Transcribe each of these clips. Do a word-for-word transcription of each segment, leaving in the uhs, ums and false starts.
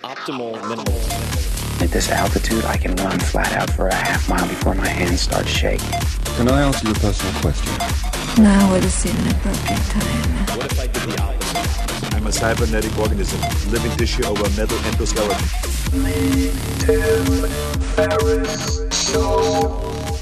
Optimal minimal. At this altitude, I can run flat out for a half mile before my hands start shaking. Can I answer your personal question? Now would seem an appropriate time. What if I did the opposite? I'm a cybernetic organism, living tissue over a metal endoskeleton. The Tim Ferriss Show.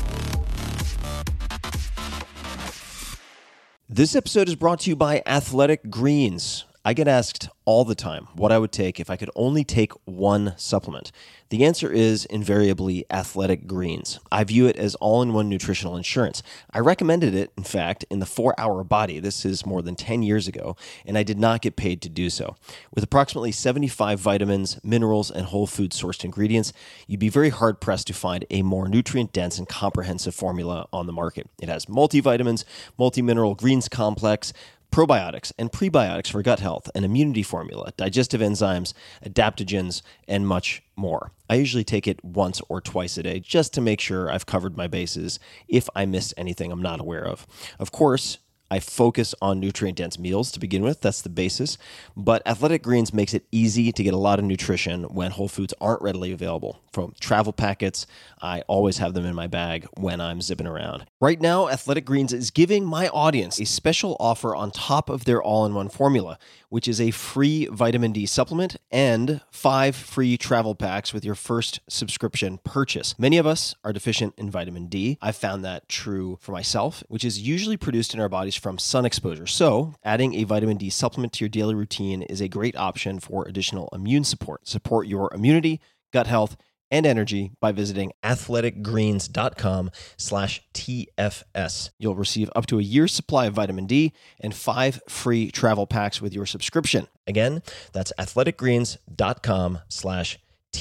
This episode is brought to you by Athletic Greens. I get asked all the time what I would take if I could only take one supplement. The answer is invariably Athletic Greens. I view it as all-in-one nutritional insurance. I recommended it, in fact, in the four hour Body. This is more than ten years ago, and I did not get paid to do so. With approximately seventy-five vitamins, minerals, and whole food sourced ingredients, you'd be very hard-pressed to find a more nutrient-dense and comprehensive formula on the market. It has multivitamins, multi-mineral greens complex, probiotics and prebiotics for gut health, an immunity formula, digestive enzymes, adaptogens, and much more. I usually take it once or twice a day just to make sure I've covered my bases if I missed anything I'm not aware of. Of course, I focus on nutrient-dense meals to begin with. That's the basis. But Athletic Greens makes it easy to get a lot of nutrition when whole foods aren't readily available. From travel packets, I always have them in my bag when I'm zipping around. Right now, Athletic Greens is giving my audience a special offer on top of their all-in-one formula, which is a free vitamin D supplement and five free travel packs with your first subscription purchase. Many of us are deficient in vitamin D. I've found that true for myself, which is usually produced in our bodies from sun exposure. So, adding a vitamin D supplement to your daily routine is a great option for additional immune support. Support your immunity, gut health, and energy by visiting athleticgreens.com slash TFS. You'll receive up to a year's supply of vitamin D and five free travel packs with your subscription. Again, that's athleticgreens.com slash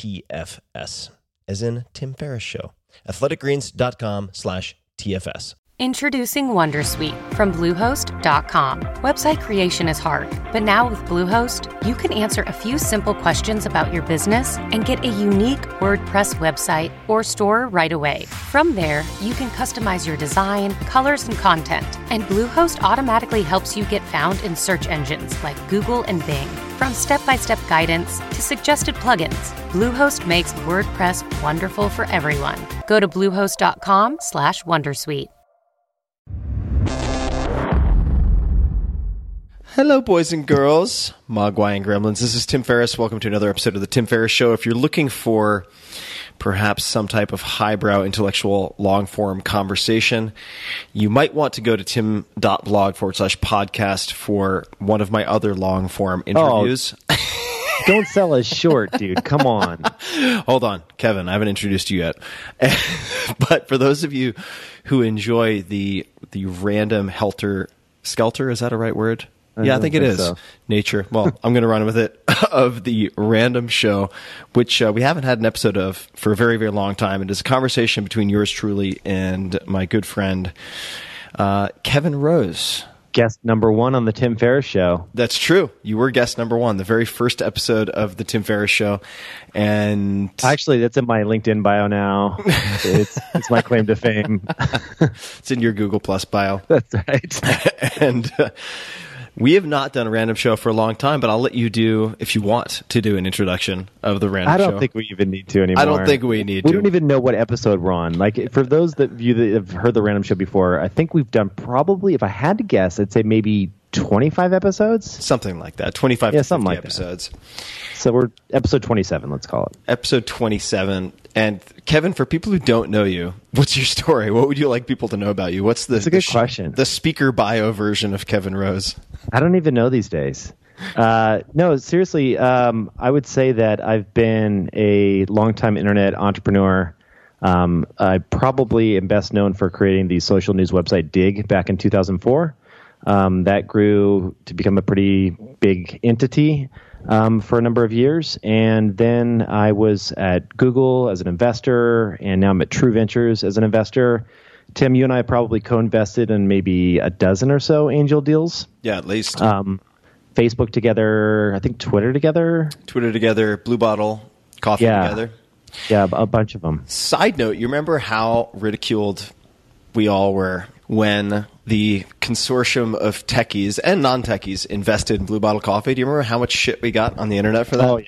TFS, as in Tim Ferriss Show. athleticgreens.com slash TFS. Introducing Wondersuite from Bluehost dot com. Website creation is hard, but now with Bluehost, you can answer a few simple questions about your business and get a unique WordPress website or store right away. From there, you can customize your design, colors, and content, and Bluehost automatically helps you get found in search engines like Google and Bing. From step-by-step guidance to suggested plugins, Bluehost makes WordPress wonderful for everyone. Go to bluehost dot com slash wondersuite. Hello, boys and girls, Mogwai and Gremlins. This is Tim Ferriss. Welcome to another episode of The Tim Ferriss Show. If you're looking for perhaps some type of highbrow intellectual long-form conversation, you might want to go to tim.blog forward slash podcast for one of my other long-form interviews. Oh, don't sell us short, dude. Come on. Hold on, Kevin. I haven't introduced you yet. But for those of you who enjoy the the random helter skelter, is that a right word? I yeah, I think, think it is. So. Nature. Well, I'm going to run with it. Of the Random Show, which uh, we haven't had an episode of for a very, very long time. It is a conversation between yours truly and my good friend, uh, Kevin Rose. Guest number one on the Tim Ferriss Show. That's true. You were guest number one, the very first episode of the Tim Ferriss Show. And actually, that's in my LinkedIn bio now. It's, it's my claim to fame. It's in your Google Plus bio. That's right. And uh, we have not done a Random Show for a long time, but I'll let you do, if you want to do an introduction of the Random Show. I don't show. think we even need to anymore. I don't think we need we to. We don't even know what episode we're on. Like, for those that you that have heard the Random Show before, I think we've done probably, if I had to guess, I'd say maybe twenty-five episodes? Something like that. twenty-five yeah, to something fifty like episodes. That. So we're episode twenty-seven, let's call it. Episode twenty-seven. And Kevin, for people who don't know you, what's your story? What would you like people to know about you? What's the, That's a good the, question. the speaker bio version of Kevin Rose? I don't even know these days. Uh, no, seriously, um, I would say that I've been a longtime internet entrepreneur. Um, I probably am best known for creating the social news website Dig back in two thousand four. Um, that grew to become a pretty big entity um, for a number of years. And then I was at Google as an investor, and now I'm at True Ventures as an investor. Tim, you and I probably co-invested in maybe a dozen or so angel deals. Yeah, at least. Um, Facebook together, I think Twitter together. Twitter together, Blue Bottle, Coffee yeah. together. Yeah, a bunch of them. Side note, you remember how ridiculed we all were when the consortium of techies and non-techies invested in Blue Bottle Coffee? Do you remember how much shit we got on the internet for that? Oh, yeah.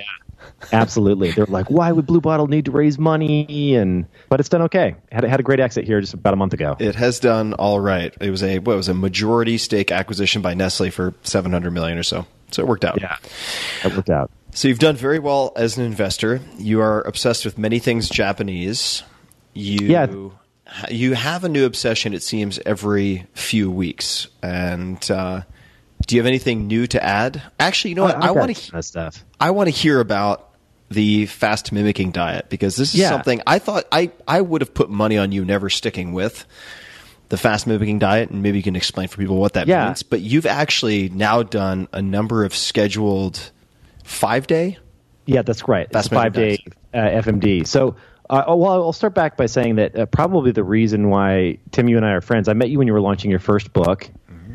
Absolutely. They're like, why would Blue Bottle need to raise money? And but it's done okay. Had had a great exit here just about a month ago. It has done all right. It was a what it was a majority stake acquisition by Nestle for seven hundred million dollars or so. So it worked out. Yeah, it worked out. So you've done very well as an investor. You are obsessed with many things Japanese. You Yeah. you have a new obsession, it seems, every few weeks. And uh, do you have anything new to add? Actually, you know what? I, I want to stuff. I want to hear about the fast mimicking diet, because this is Yeah. something I thought I, I would have put money on you never sticking with the fast mimicking diet, and maybe you can explain for people what that Yeah. means. But you've actually now done a number of scheduled five day. Yeah, that's right. It's Fast a five-day uh, F M D. So, uh, oh, well, I'll start back by saying that uh, probably the reason why, Tim, you and I are friends, I met you when you were launching your first book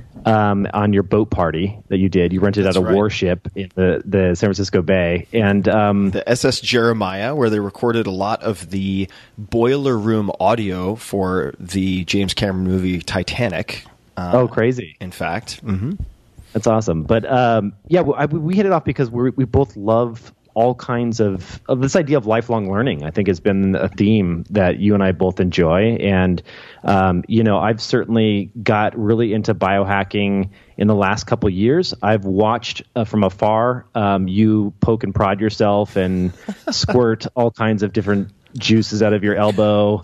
um, on your boat party that you did. You rented That's out a right. warship in the, the San Francisco Bay. And um, The S S Jeremiah, where they recorded a lot of the boiler room audio for the James Cameron movie Titanic. Uh, oh, crazy. In fact. hmm That's awesome. But um, yeah, we, I, we hit it off because we we both love all kinds of, of this idea of lifelong learning. I think has been a theme that you and I both enjoy. And, um, you know, I've certainly got really into biohacking in the last couple of years. I've watched uh, from afar um, you poke and prod yourself and squirt all kinds of different juices out of your elbow.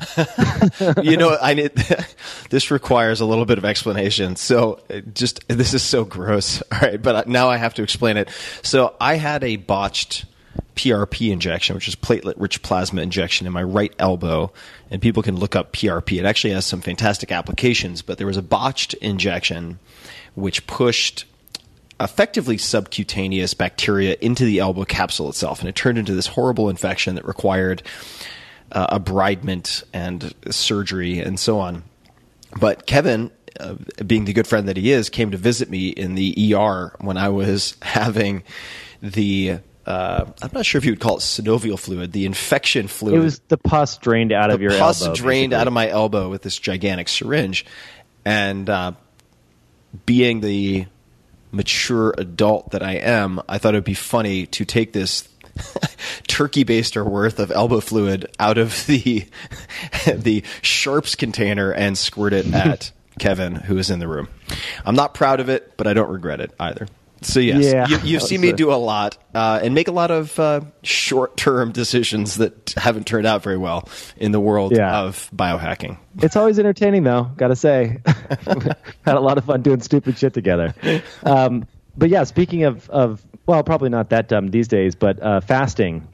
You know, I need, this requires a little bit of explanation. So uh, just, this is so gross. All right. But now I have to explain it. So I had a botched P R P injection, which is platelet rich plasma injection in my right elbow. And people can look up P R P. It actually has some fantastic applications, but there was a botched injection which pushed effectively subcutaneous bacteria into the elbow capsule itself. And it turned into this horrible infection that required uh, abridgment and surgery and so on. But Kevin, uh, being the good friend that he is, came to visit me in the E R when I was having the, uh, I'm not sure if you would call it synovial fluid, the infection fluid. It was the pus drained out of your The pus elbow. drained basically. out of my elbow with this gigantic syringe. And uh, being the mature adult that I am, I thought it would be funny to take this turkey baster worth of elbow fluid out of the the Sharps container and squirt it at Kevin, who is in the room. I'm not proud of it, but I don't regret it either. So yes, Yeah, you, you've that seen was me a- do a lot uh, and make a lot of uh, short-term decisions that haven't turned out very well in the world Yeah. of biohacking. It's always entertaining, though. Got to say, had a lot of fun doing stupid shit together. Um, but yeah, speaking of, of well, probably not that dumb these days, but uh, fasting.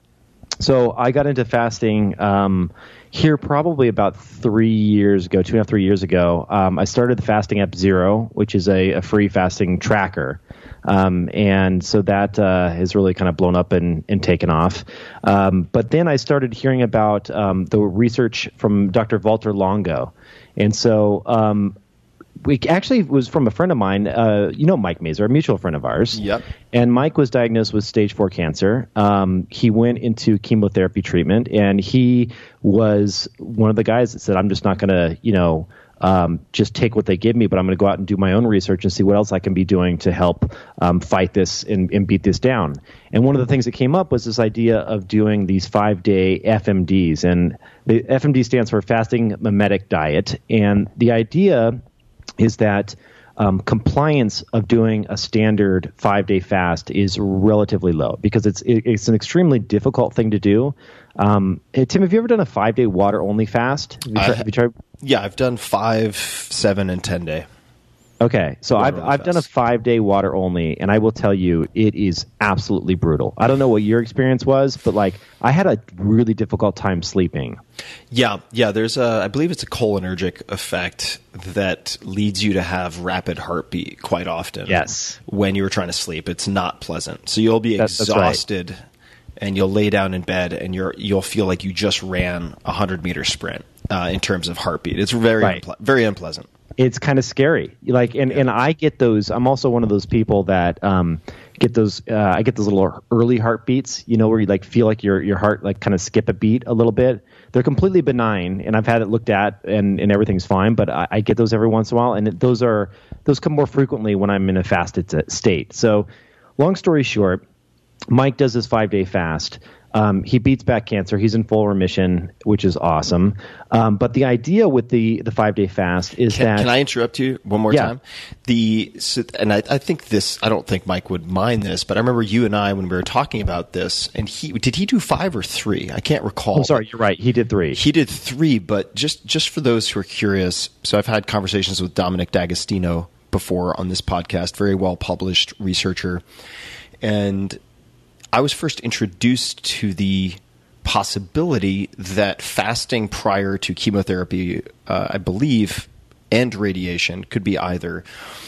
So I got into fasting um, here probably about three years ago, two and a half, three years ago. Um, I started the fasting app Zero, which is a, a free fasting tracker. Um, and so that uh, has really kind of blown up and, and taken off. Um, but then I started hearing about um, the research from Doctor Walter Longo. And so um, we actually it was from a friend of mine, uh, you know Mike Mazer, a mutual friend of ours. Yep. And Mike was diagnosed with stage four cancer. Um, he went into chemotherapy treatment, and he was one of the guys that said, I'm just not going to, you know, Um, just take what they give me, but I'm going to go out and do my own research and see what else I can be doing to help um, fight this and, and beat this down. And one of the things that came up was this idea of doing these five-day F M Ds. And the F M D stands for Fasting Mimetic Diet. And the idea is that um, compliance of doing a standard five-day fast is relatively low because it's it, it's an extremely difficult thing to do. Um, hey, Tim, have you ever done a five-day water-only fast? Have you, I- tried, have you tried? Yeah, I've done five, seven, and ten day. Okay, so Water I've only I've done a fast. five day water only, and I will tell you it is absolutely brutal. I don't know what your experience was, but like I had a really difficult time sleeping. Yeah, yeah. There's a, I believe it's a cholinergic effect that leads you to have rapid heartbeat quite often. Yes. When you're trying to sleep, it's not pleasant. So you'll be That's- that's right. exhausted, and you'll lay down in bed, and you're you'll feel like you just ran a hundred meter sprint uh, in terms of heartbeat. It's very Right. unple- very unpleasant. It's kind of scary. Like, and, and I get those. I'm also one of those people that um, get those. Uh, I get those little early heartbeats. You know, where you like feel like your your heart like kind of skip a beat a little bit. They're completely benign, and I've had it looked at, and, and everything's fine. But I, I get those every once in a while, and it, those are those come more frequently when I'm in a fasted t- state. So, long story short. Mike does this five-day fast. Um, he beats back cancer. He's in full remission, which is awesome. Um, but the idea with the, the five-day fast is can, that... Can I interrupt you one more yeah. time? The so, And I, I think this... I don't think Mike would mind this, but I remember you and I, when we were talking about this, and he... Did he do five or three? I can't recall. Oh, sorry. You're right. He did three. He did three, but just, just for those who are curious, so I've had conversations with Dominic D'Agostino before on this podcast, very well-published researcher, and... I was first introduced to the possibility that fasting prior to chemotherapy, uh, I believe, and radiation could be either,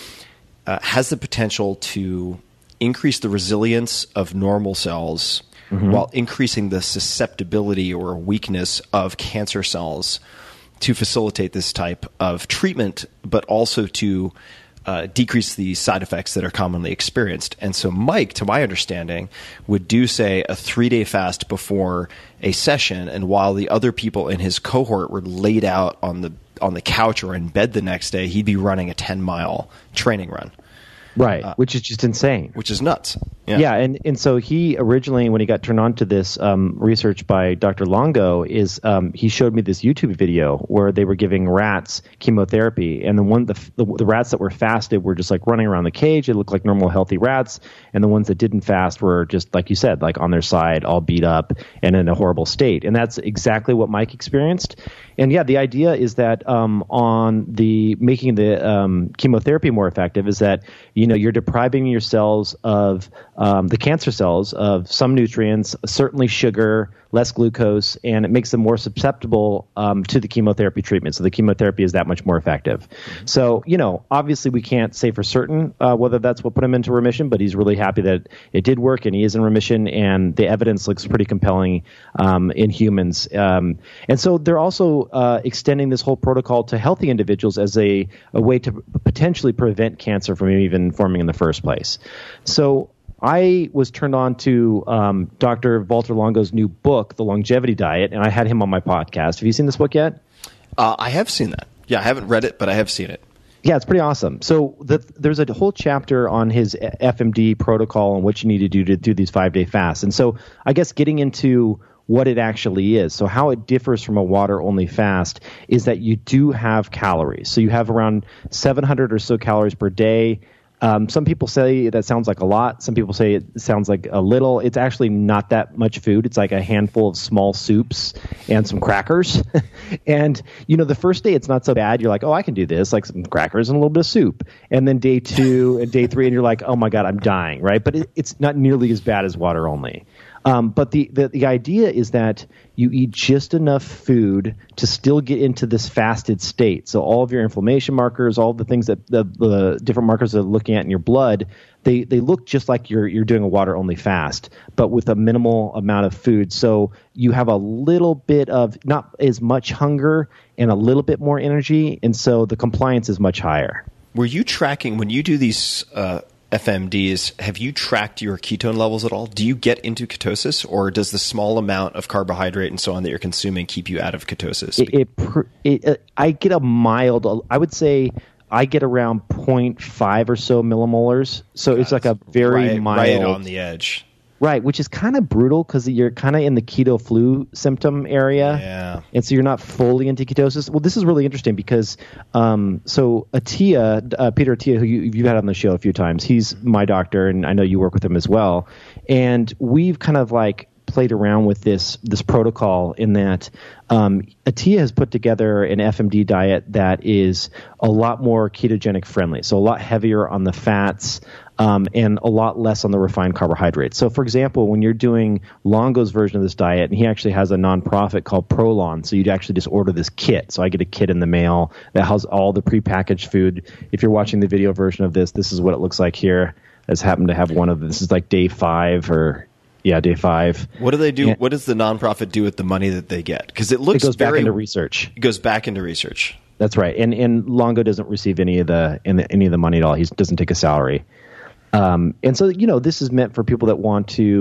uh, has the potential to increase the resilience of normal cells mm-hmm. while increasing the susceptibility or weakness of cancer cells to facilitate this type of treatment, but also to Uh, decrease the side effects that are commonly experienced. And so Mike, to my understanding, would do, say, a three-day fast before a session, and while the other people in his cohort were laid out on the on the couch or in bed the next day, he'd be running a ten-mile training run. Right, uh, which is just insane. Which is nuts. Yeah, yeah and, and so he originally, when he got turned on to this um, research by Doctor Longo, is um, he showed me this YouTube video where they were giving rats chemotherapy, and the one the, the the rats that were fasted were just like running around the cage. They looked like normal, healthy rats, and the ones that didn't fast were just, like you said, like on their side, all beat up and in a horrible state. And that's exactly what Mike experienced. And yeah, the idea is that um, on the making the um, chemotherapy more effective is that you know you're depriving your cells of um, the cancer cells of some nutrients, certainly sugar, less glucose, and it makes them more susceptible um, to the chemotherapy treatment. So the chemotherapy is that much more effective. Mm-hmm. So, you know, obviously we can't say for certain uh, whether that's what put him into remission, but he's really happy that it did work and he is in remission, and the evidence looks pretty compelling um, in humans. Um, and so they're also uh, extending this whole protocol to healthy individuals as a, a way to potentially prevent cancer from even forming in the first place. So I was turned on to um, Doctor Valter Longo's new book, The Longevity Diet, and I had him on my podcast. Have you seen this book yet? Uh, I have seen that. Yeah, I haven't read it, but I have seen it. Yeah, it's pretty awesome. So the, there's a whole chapter on his F M D protocol and what you need to do to do these five-day fasts. And so I guess getting into what it actually is. So how it differs from a water-only fast is that you do have calories. So you have around seven hundred or so calories per day. Um, some people say that sounds like a lot. Some people say it sounds like a little. It's actually not that much food. It's like a handful of small soups and some crackers. And, you know, the first day it's not so bad. You're like, oh, I can do this, like some crackers and a little bit of soup. And then day two and day three, and you're like, oh, my God, I'm dying, right? But it, it's not nearly as bad as water only. Um, but the, the, the idea is that you eat just enough food to still get into this fasted state. So all of your inflammation markers, all the things that the, the different markers that are looking at in your blood, they, they look just like you're you're doing a water-only fast, but with a minimal amount of food. So you have a little bit of not as much hunger and a little bit more energy, and so the compliance is much higher. Were you tracking, when you do these uh F M Ds, have you tracked your ketone levels at all? Do you get into ketosis, or does the small amount of carbohydrate and so on that you're consuming keep you out of ketosis? It, it, it, it, I get a mild, I would say I get around zero point five or so millimolars. So God, it's like a very right, mild. Right on the edge. Right, which is kind of brutal because you're kind of in the keto flu symptom area. Yeah. And so you're not fully into ketosis. Well, this is really interesting because um, so Attia, uh, Peter Attia, who you, you've had on the show a few times, he's my doctor, and I know you work with him as well. And we've kind of like played around with this this protocol in that um, Attia has put together an F M D diet that is a lot more ketogenic friendly, so a lot heavier on the fats um, and a lot less on the refined carbohydrates. So, for example, when you're doing Longo's version of this diet, and he actually has a nonprofit called Prolon, so you'd actually just order this kit. So I get a kit in the mail that has all the prepackaged food. If you're watching the video version of this, this is what it looks like here. I just happen to have one of this is like day five or Yeah, day five. What do they do? Yeah. What does the nonprofit do with the money that they get? Because it looks it goes very, back into research. It goes back into research. That's right, and and Longo doesn't receive any of the any of the money at all. He doesn't take a salary, um, and so you know this is meant for people that want to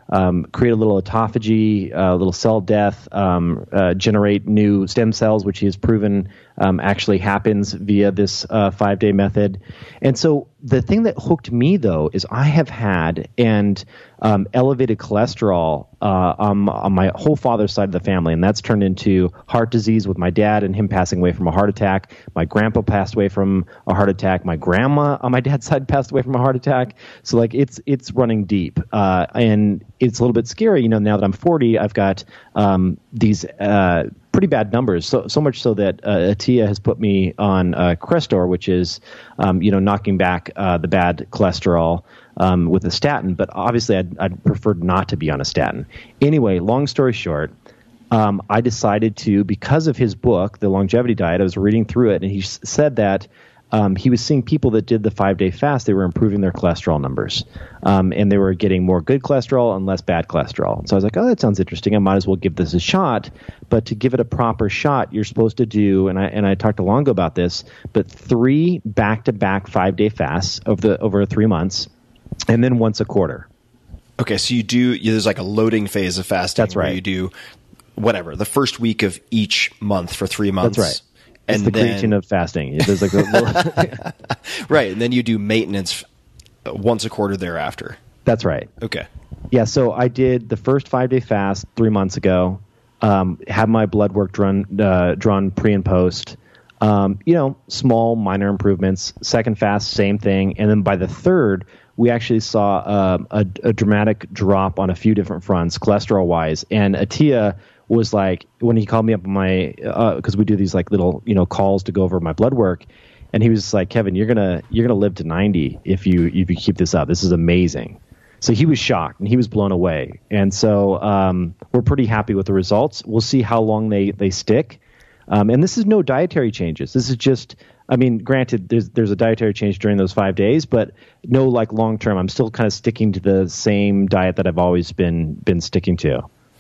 um, create a little autophagy, a little cell death, um, uh, generate new stem cells, which he has proven um, actually happens via this uh, five-day method. And so the thing that hooked me, though, is I have had and um, elevated cholesterol uh, on, on my whole father's side of the family, and that's turned into heart disease with my dad and him passing away from a heart attack. My grandpa passed away from a heart attack. My grandma on my dad's side passed away from a heart attack. So like it's it's running deep, uh, and it's a little bit scary. You know, now that I'm forty, I've got um, these uh, pretty bad numbers. So so much so that uh, Atia has put me on uh, Crestor, which is um, you know knocking back uh, the bad cholesterol um, with a statin. But obviously, I'd, I'd prefer not to be on a statin. Anyway, long story short. Um, I decided to, because of his book, The Longevity Diet, I was reading through it, and he s- said that um, he was seeing people that did the five-day fast, they were improving their cholesterol numbers, um, and they were getting more good cholesterol and less bad cholesterol. So I was like, oh, that sounds interesting. I might as well give this a shot. But to give it a proper shot, you're supposed to do, and I and I talked to Longo about this, but three back-to-back five-day fasts over the over three months, and then once a quarter. Okay, so you do, you, there's like a loading phase of fasting. That's right. Where you do whatever, the first week of each month for three months. That's right. And it's the then, creatine of fasting. There's like a little right, and then you do maintenance once a quarter thereafter. That's right. Okay. Yeah, so I did the first five-day fast three months ago, um, had my blood work drawn, uh, drawn pre and post. Um, you know, small, minor improvements. Second fast, same thing. And then by the third, we actually saw uh, a, a dramatic drop on a few different fronts, cholesterol-wise. And Atia was like, when he called me up on my, because uh, we do these like little, you know, calls to go over my blood work, and he was like, Kevin, you're gonna you're gonna live to ninety if you if you keep this up. This is amazing. So he was shocked and he was blown away. And so um, we're pretty happy with the results. We'll see how long they they stick. Um, and this is no dietary changes. This is just, I mean, granted, there's there's a dietary change during those five days, but no like long term. I'm still kind of sticking to the same diet that I've always been been sticking to.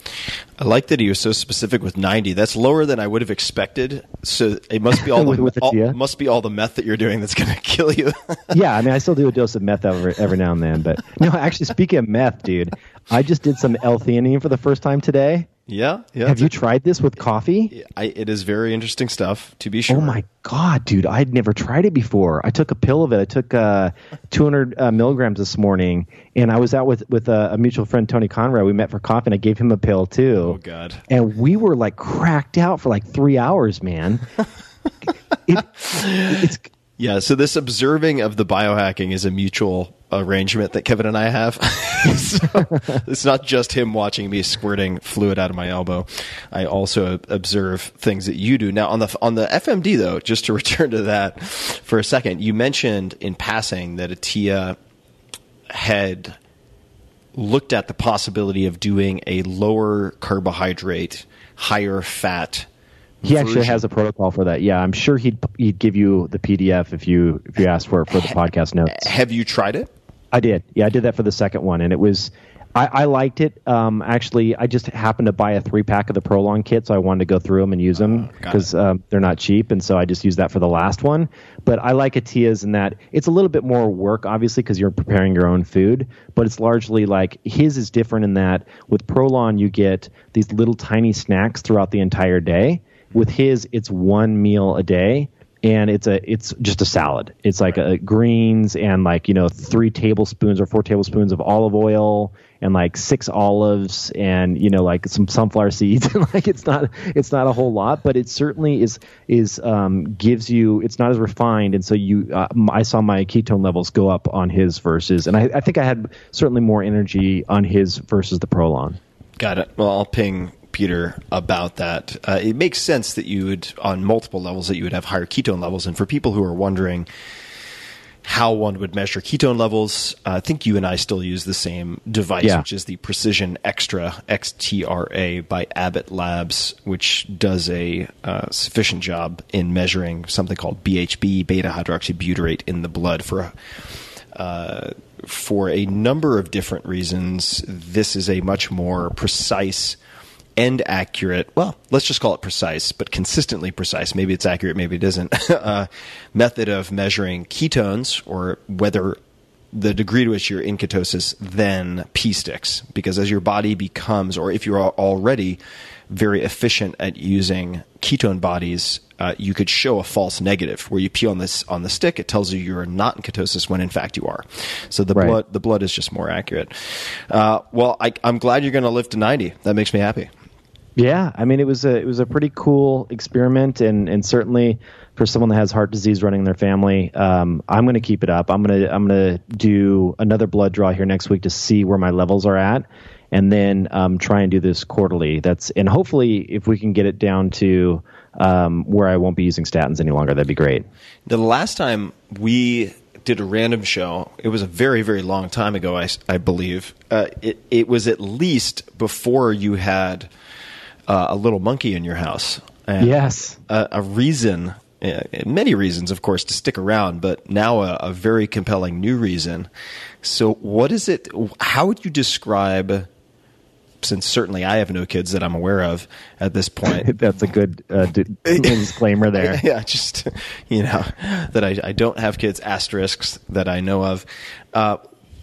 I like that he was so specific with ninety. That's lower than I would have expected. So it must be all the with, with all, Atia? must be all the meth that you're doing that's going to kill you. Yeah, I mean, I still do a dose of meth every, every now and then. But no, actually, speaking of meth, dude, I just did some L-theanine for the first time today. Yeah, yeah. Have you tried this with coffee? I, it is very interesting stuff, to be sure. Oh my God, dude! I'd never tried it before. I took a pill of it. I took uh, two hundred uh, milligrams this morning, and I was out with with a, a mutual friend, Tony Conrad. We met for coffee, and I gave him a pill too. Oh God! And we were like cracked out for like three hours, man. it, it's Yeah, so this observing of the biohacking is a mutual arrangement that Kevin and I have. So it's not just him watching me squirting fluid out of my elbow. I also observe things that you do. Now, on the on the F M D, though, just to return to that for a second, you mentioned in passing that Atia had looked at the possibility of doing a lower carbohydrate, higher fat He actually version. has a protocol for that. Yeah, I'm sure he'd he'd give you the P D F if you if you asked for it for the podcast notes. Have you tried it? I did. Yeah, I did that for the second one, and it was I, I liked it. Um, actually, I just happened to buy a three pack of the Prolong kit, so I wanted to go through them and use them because uh, um, they're not cheap, and so I just used that for the last one. But I like Atia's in that it's a little bit more work, obviously, because you're preparing your own food. But it's largely like his is different in that with Prolong you get these little tiny snacks throughout the entire day. With his, it's one meal a day, and it's a it's just a salad. It's like a greens and like you know three tablespoons or four tablespoons of olive oil and like six olives and you know like some sunflower seeds. Like it's not it's not a whole lot, but it certainly is is um, gives you. It's not as refined, and so you uh, I saw my ketone levels go up on his versus, and I, I think I had certainly more energy on his versus the Prolong. Got it. Well, I'll ping Peter about that. Uh, it makes sense that you would, on multiple levels, that you would have higher ketone levels. And for people who are wondering how one would measure ketone levels, uh, I think you and I still use the same device, yeah. which is the Precision Extra, X T R A, by Abbott Labs, which does a uh, sufficient job in measuring something called B H B, beta-hydroxybutyrate, in the blood for a uh, for a number of different reasons. This is a much more precise and accurate, well, let's just call it precise, but consistently precise, maybe it's accurate, maybe it isn't, uh, method of measuring ketones, or whether the degree to which you're in ketosis than pee sticks, because as your body becomes, or if you're already very efficient at using ketone bodies, uh, you could show a false negative where you pee on this on the stick. It tells you you're not in ketosis when in fact you are. So the Right. blood the blood is just more accurate. Uh, well, I, I'm glad you're going to live to ninety. That makes me happy. Yeah, I mean, it was a it was a pretty cool experiment, and, and certainly for someone that has heart disease running in their family, um, I'm going to keep it up. I'm gonna I'm gonna do another blood draw here next week to see where my levels are at, and then um, try and do this quarterly. That's and hopefully if we can get it down to um, where I won't be using statins any longer, that'd be great. The last time we did a random show, it was a very, very long time ago, I, I believe. Uh, it, it was at least before you had uh, a little monkey in your house. And Yes. A, a reason, uh, many reasons, of course, to stick around, but now a, a very compelling new reason. So what is it, how would you describe, since certainly I have no kids that I'm aware of at this point. That's a good uh, d- disclaimer there. Yeah, just, you know, that I, I don't have kids, asterisks that I know of. Uh,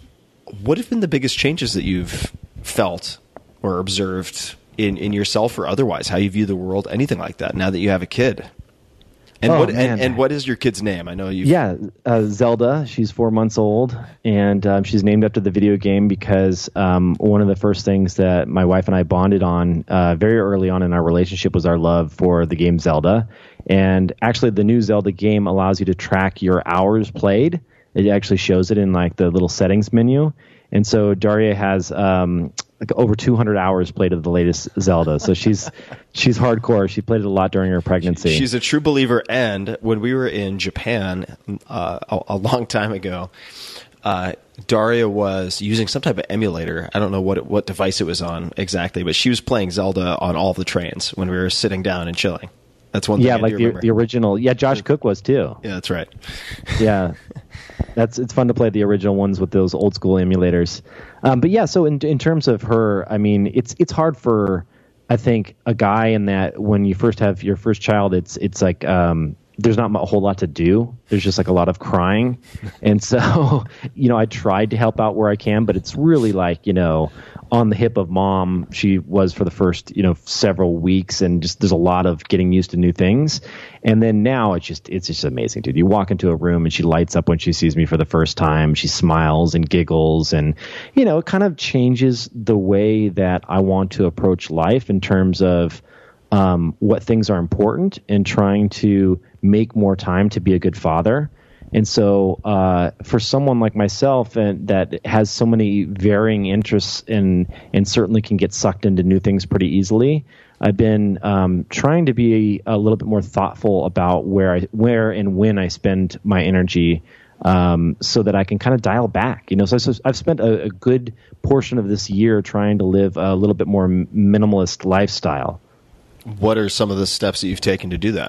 what have been the biggest changes that you've felt or observed in, in yourself or otherwise, how you view the world, anything like that, now that you have a kid? And Oh, what man. and, and what is your kid's name? I know you. Yeah, uh, Zelda. She's four months old, and um, she's named after the video game because um, one of the first things that my wife and I bonded on uh, very early on in our relationship was our love for the game Zelda. And actually, the new Zelda game allows you to track your hours played. It actually shows it in like the little settings menu. And so Daria has um, like over two hundred hours played of the latest Zelda. So she's she's hardcore. She played it a lot during her pregnancy. She's a true believer. And when we were in Japan uh, a, a long time ago, uh, Daria was using some type of emulator. I don't know what it, what device it was on exactly, but she was playing Zelda on all the trains when we were sitting down and chilling. That's one thing yeah, I like do the, remember. the original. Yeah, Josh Cook was too. Yeah, that's right. Yeah, that's it's fun to play the original ones with those old school emulators. Um, but yeah, so in in terms of her, I mean, it's it's hard for I think a guy in that when you first have your first child, it's it's like um, there's not a whole lot to do. There's just like a lot of crying, and so you know I tried to help out where I can, but it's really like you know on the hip of mom she was for the first you know several weeks, and just there's a lot of getting used to new things. And then now it's just it's just amazing, dude. You walk into a room and she lights up when she sees me for the first time. She smiles and giggles, and you know it kind of changes the way that I want to approach life in terms of um, what things are important and trying to make more time to be a good father. And so uh, for someone like myself and that has so many varying interests and and certainly can get sucked into new things pretty easily, I've been um, trying to be a little bit more thoughtful about where I where and when I spend my energy, um, so that I can kind of dial back. You know, so, so I've spent a, a good portion of this year trying to live a little bit more minimalist lifestyle. What are some of the steps that you've taken to do that?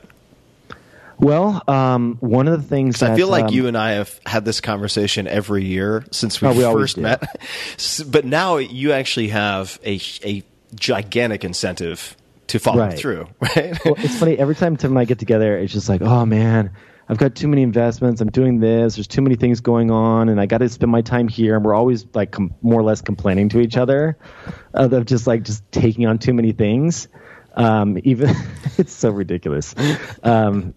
Well, um, one of the things that I feel like um, you and I have had this conversation every year since we, Oh, we always first do. met. S- But now you actually have a a gigantic incentive to follow Right. through, right? Well, it's funny. Every time Tim and I get together, it's just like, oh man, I've got too many investments. I'm doing this. There's too many things going on, and I got to spend my time here. And we're always like com- more or less complaining to each other uh, of just like just taking on too many things. Um, even it's so ridiculous. Um,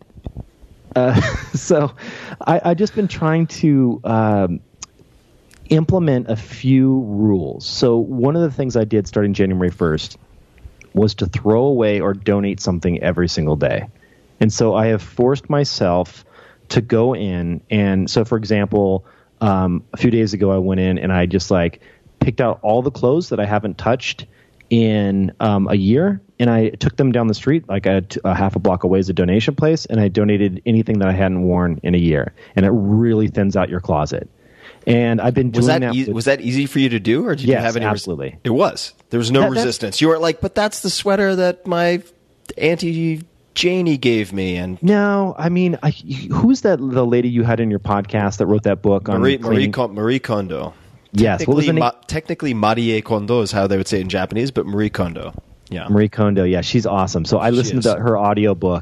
uh, so I, I've just been trying to um, implement a few rules. So one of the things I did starting January first was to throw away or donate something every single day. And so I have forced myself to go in. And so, for example, um, a few days ago, I went in and I just like picked out all the clothes that I haven't touched in um, a year. And I took them down the street, like a, a half a block away is a donation place. And I donated anything that I hadn't worn in a year. And it really thins out your closet. And I've been doing Was that that. e- with- was that easy for you to do, or did Yes, you have any? res- absolutely. It was. There was no That- that- resistance. You weren't like, but that's the sweater that my auntie Janie gave me, and No, I mean, I, who's that? The lady you had in your podcast that wrote that book on Marie Marie, cleaning- Kon- Marie Kondo. Yes, what was the Technically, name? Ma- technically Marie Kondo is how they would say it in Japanese, but Marie Kondo. Yeah. Marie Kondo. Yeah, she's awesome. So I She listened is. to her audio book,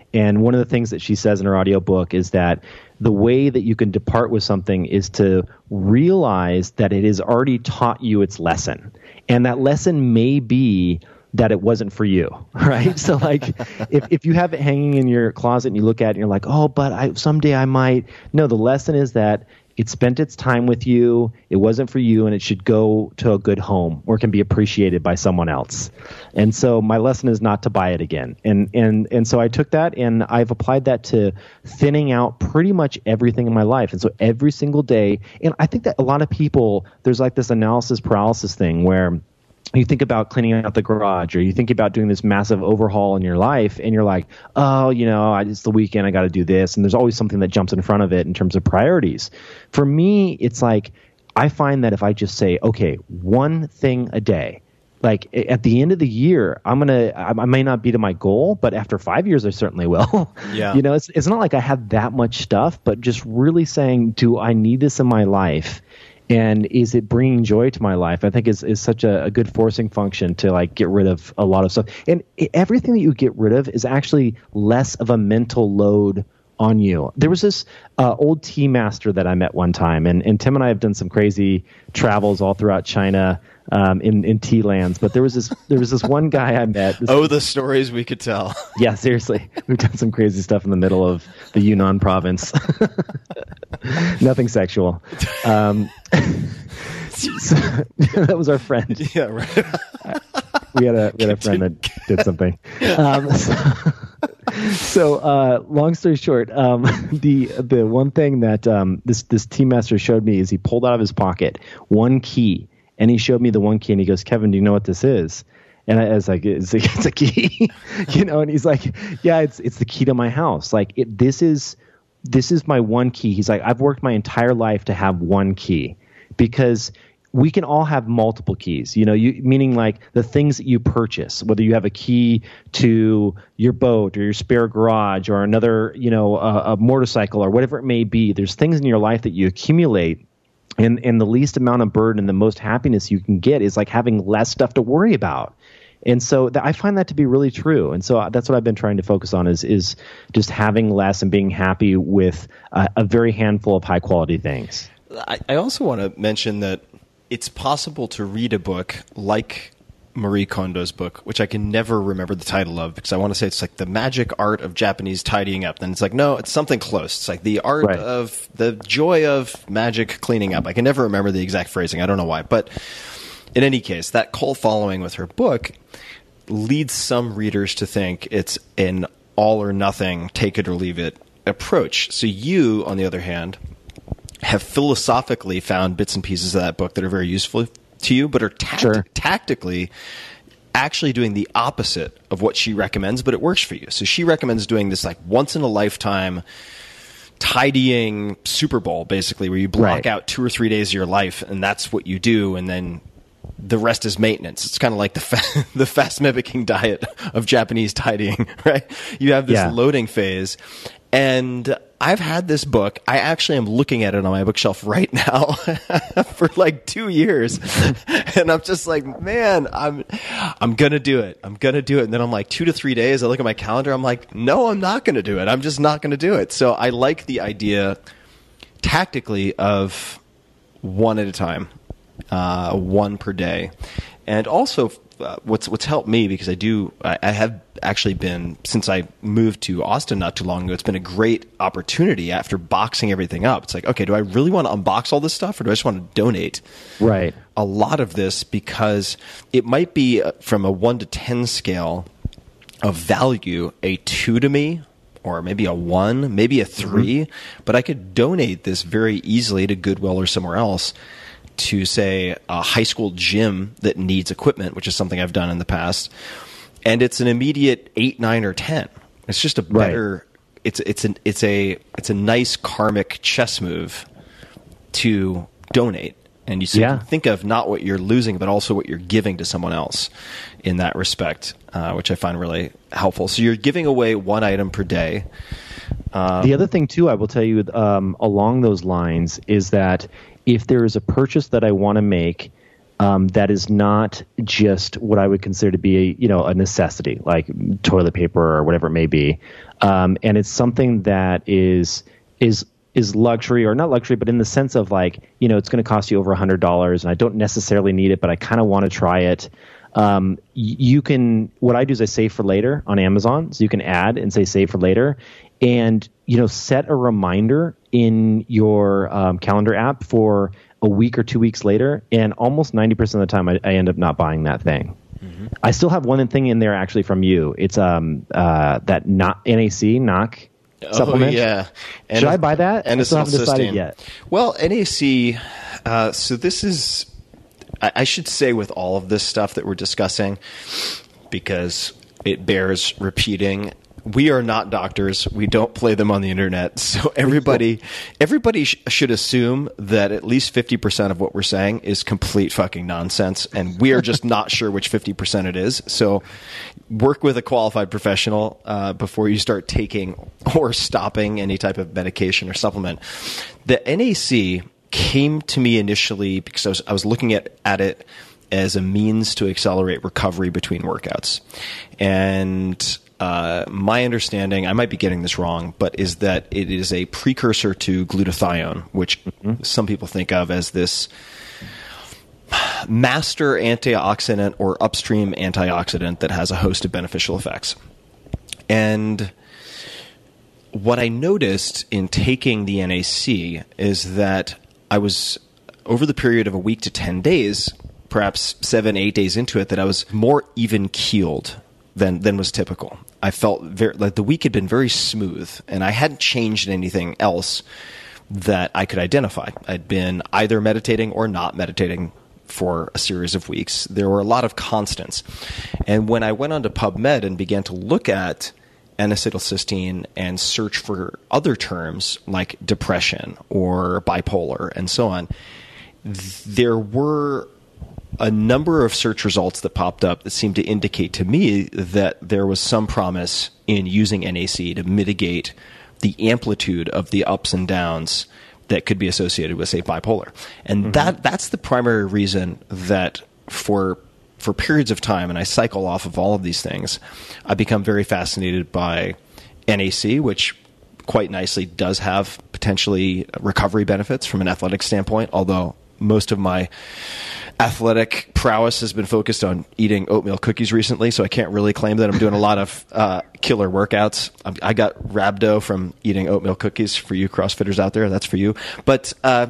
And one of the things that she says in her audiobook is that the way that you can depart with something is to realize that it has already taught you its lesson. And that lesson may be that it wasn't for you, right? So like if, if you have it hanging in your closet and you look at it and you're like, oh, but I, someday I might. No, the lesson is that it spent its time with you, it wasn't for you, and it should go to a good home or can be appreciated by someone else. And so my lesson is not to buy it again. And and and so I took that and I've applied that to thinning out pretty much everything in my life. And so every single day, and I think that a lot of people, there's like this analysis paralysis thing where you think about cleaning out the garage, or you think about doing this massive overhaul in your life, and you're like, oh, you know, it's the weekend, I got to do this. And there's always something that jumps in front of it in terms of priorities. For me, it's like, I find that if I just say, okay, one thing a day, like at the end of the year, I'm going to, I may not be to my goal, but after five years, I certainly will. Yeah. You know, it's, it's not like I have that much stuff, but just really saying, do I need this in my life? And is it bringing joy to my life? I think is is such a, a good forcing function to like get rid of a lot of stuff. And it, everything that you get rid of is actually less of a mental load on you. There was this uh, old tea master that I met one time, and, and Tim and I have done some crazy travels all throughout China um, in, in tea lands. But there was this there was this one guy I met. This, oh, the stories we could tell. Yeah, seriously. We've done some crazy stuff in the middle of the Yunnan province. Nothing sexual. Um, so, that was our friend. Yeah, right. we had a we had a friend that did something. Um, so so uh, long story short, um, the the one thing that um, this this tea master showed me is he pulled out of his pocket one key, and he showed me the one key, and he goes, "Kevin, do you know what this is?" And I was like, "It's, it's a key," you know. And he's like, "Yeah, it's it's the key to my house. Like it, this is." This is my one key. He's like, I've worked my entire life to have one key, because we can all have multiple keys, you know, you, meaning like the things that you purchase, whether you have a key to your boat or your spare garage or another, you know, a, a motorcycle or whatever it may be. There's things in your life that you accumulate, and, and the least amount of burden and the most happiness you can get is like having less stuff to worry about. And so th- I find that to be really true. And so that's what I've been trying to focus on is is just having less and being happy with uh, a very handful of high quality things. I, I also want to mention that it's possible to read a book like Marie Kondo's book, which I can never remember the title of because I want to say it's like The Magic Art of Japanese Tidying Up. Then it's like, no, it's something close. It's like the art right. of the joy of magic cleaning up. I can never remember the exact phrasing. I don't know why. But in any case, that cult following with her book leads some readers to think it's an all or nothing, take it or leave it approach. So you, on the other hand, have philosophically found bits and pieces of that book that are very useful to you, but are tact- sure. tactically actually doing the opposite of what she recommends, but it works for you. So she recommends doing this like once in a lifetime tidying Super Bowl, basically, where you block right. out two or three days of your life, and that's what you do, and then the rest is maintenance. It's kind of like the fa- the fast mimicking diet of Japanese tidying, right? You have this yeah. loading phase, and I've had this book. I actually am looking at it on my bookshelf right now for like two years, and I'm just like, man, I'm I'm gonna do it. I'm gonna do it. And then I'm like, two to three days. I look at my calendar. I'm like, no, I'm not gonna do it. I'm just not gonna do it. So I like the idea tactically of one at a time. Uh, one per day. And also uh, what's what's helped me, because I do I, I have actually been, since I moved to Austin not too long ago, it's been a great opportunity after boxing everything up. It's like, okay, do I really want to unbox all this stuff, or do I just want to donate right. a lot of this, because it might be uh, from a one to ten scale of value, a two to me, or maybe a one, maybe a three, mm-hmm. but I could donate this very easily to Goodwill or somewhere else, to say a high school gym that needs equipment, which is something I've done in the past. And it's an immediate eight, nine, or ten. It's just a better, right. it's, it's an, it's a, it's a nice karmic chess move to donate. And you, so yeah. you can think of not what you're losing, but also what you're giving to someone else in that respect, uh, which I find really helpful. So you're giving away one item per day. Um, the other thing too, I will tell you um, along those lines is that if there is a purchase that I want to make um, that is not just what I would consider to be a, you know, a necessity, like toilet paper or whatever it may be. Um, and it's something that is is is luxury, or not luxury, but in the sense of like, you know, it's going to cost you over one hundred dollars and I don't necessarily need it, but I kind of want to try it. Um, you can, what I do is I save for later on Amazon. So you can add and say save for later, and, you know, set a reminder in your um, calendar app for a week or two weeks later. And almost ninety percent of the time I, I end up not buying that thing. Mm-hmm. I still have one thing in there actually from you. It's um uh that not N A C knock supplement. Oh, yeah. Should I buy that? And I still haven't decided yet. Well, N A C, uh, so this is, I, I should say with all of this stuff that we're discussing, because it bears repeating, we are not doctors. We don't play them on the internet. So everybody, everybody sh- should assume that at least fifty percent of what we're saying is complete fucking nonsense. And we are just not sure which fifty percent it is. So work with a qualified professional uh, before you start taking or stopping any type of medication or supplement. The N A C came to me initially because I was, I was looking at, at it as a means to accelerate recovery between workouts. And Uh, my understanding, I might be getting this wrong, but is that it is a precursor to glutathione, which mm-hmm. some people think of as this master antioxidant or upstream antioxidant that has a host of beneficial effects. And what I noticed in taking the N A C is that I was, over the period of a week to ten days, perhaps seven, eight days into it, that I was more even-keeled than than was typical. I felt very like the week had been very smooth, and I hadn't changed anything else that I could identify. I'd been either meditating or not meditating for a series of weeks. There were a lot of constants. And when I went onto PubMed and began to look at N-acetylcysteine and search for other terms like depression or bipolar and so on, there were a number of search results that popped up that seemed to indicate to me that there was some promise in using N A C to mitigate the amplitude of the ups and downs that could be associated with, say, bipolar. And mm-hmm. that that's the primary reason that for for periods of time, and I cycle off of all of these things, I become very fascinated by N A C, which quite nicely does have potentially recovery benefits from an athletic standpoint, although most of my athletic prowess has been focused on eating oatmeal cookies recently, so I can't really claim that I'm doing a lot of uh, killer workouts. I got rhabdo from eating oatmeal cookies. For you CrossFitters out there, that's for you. But uh,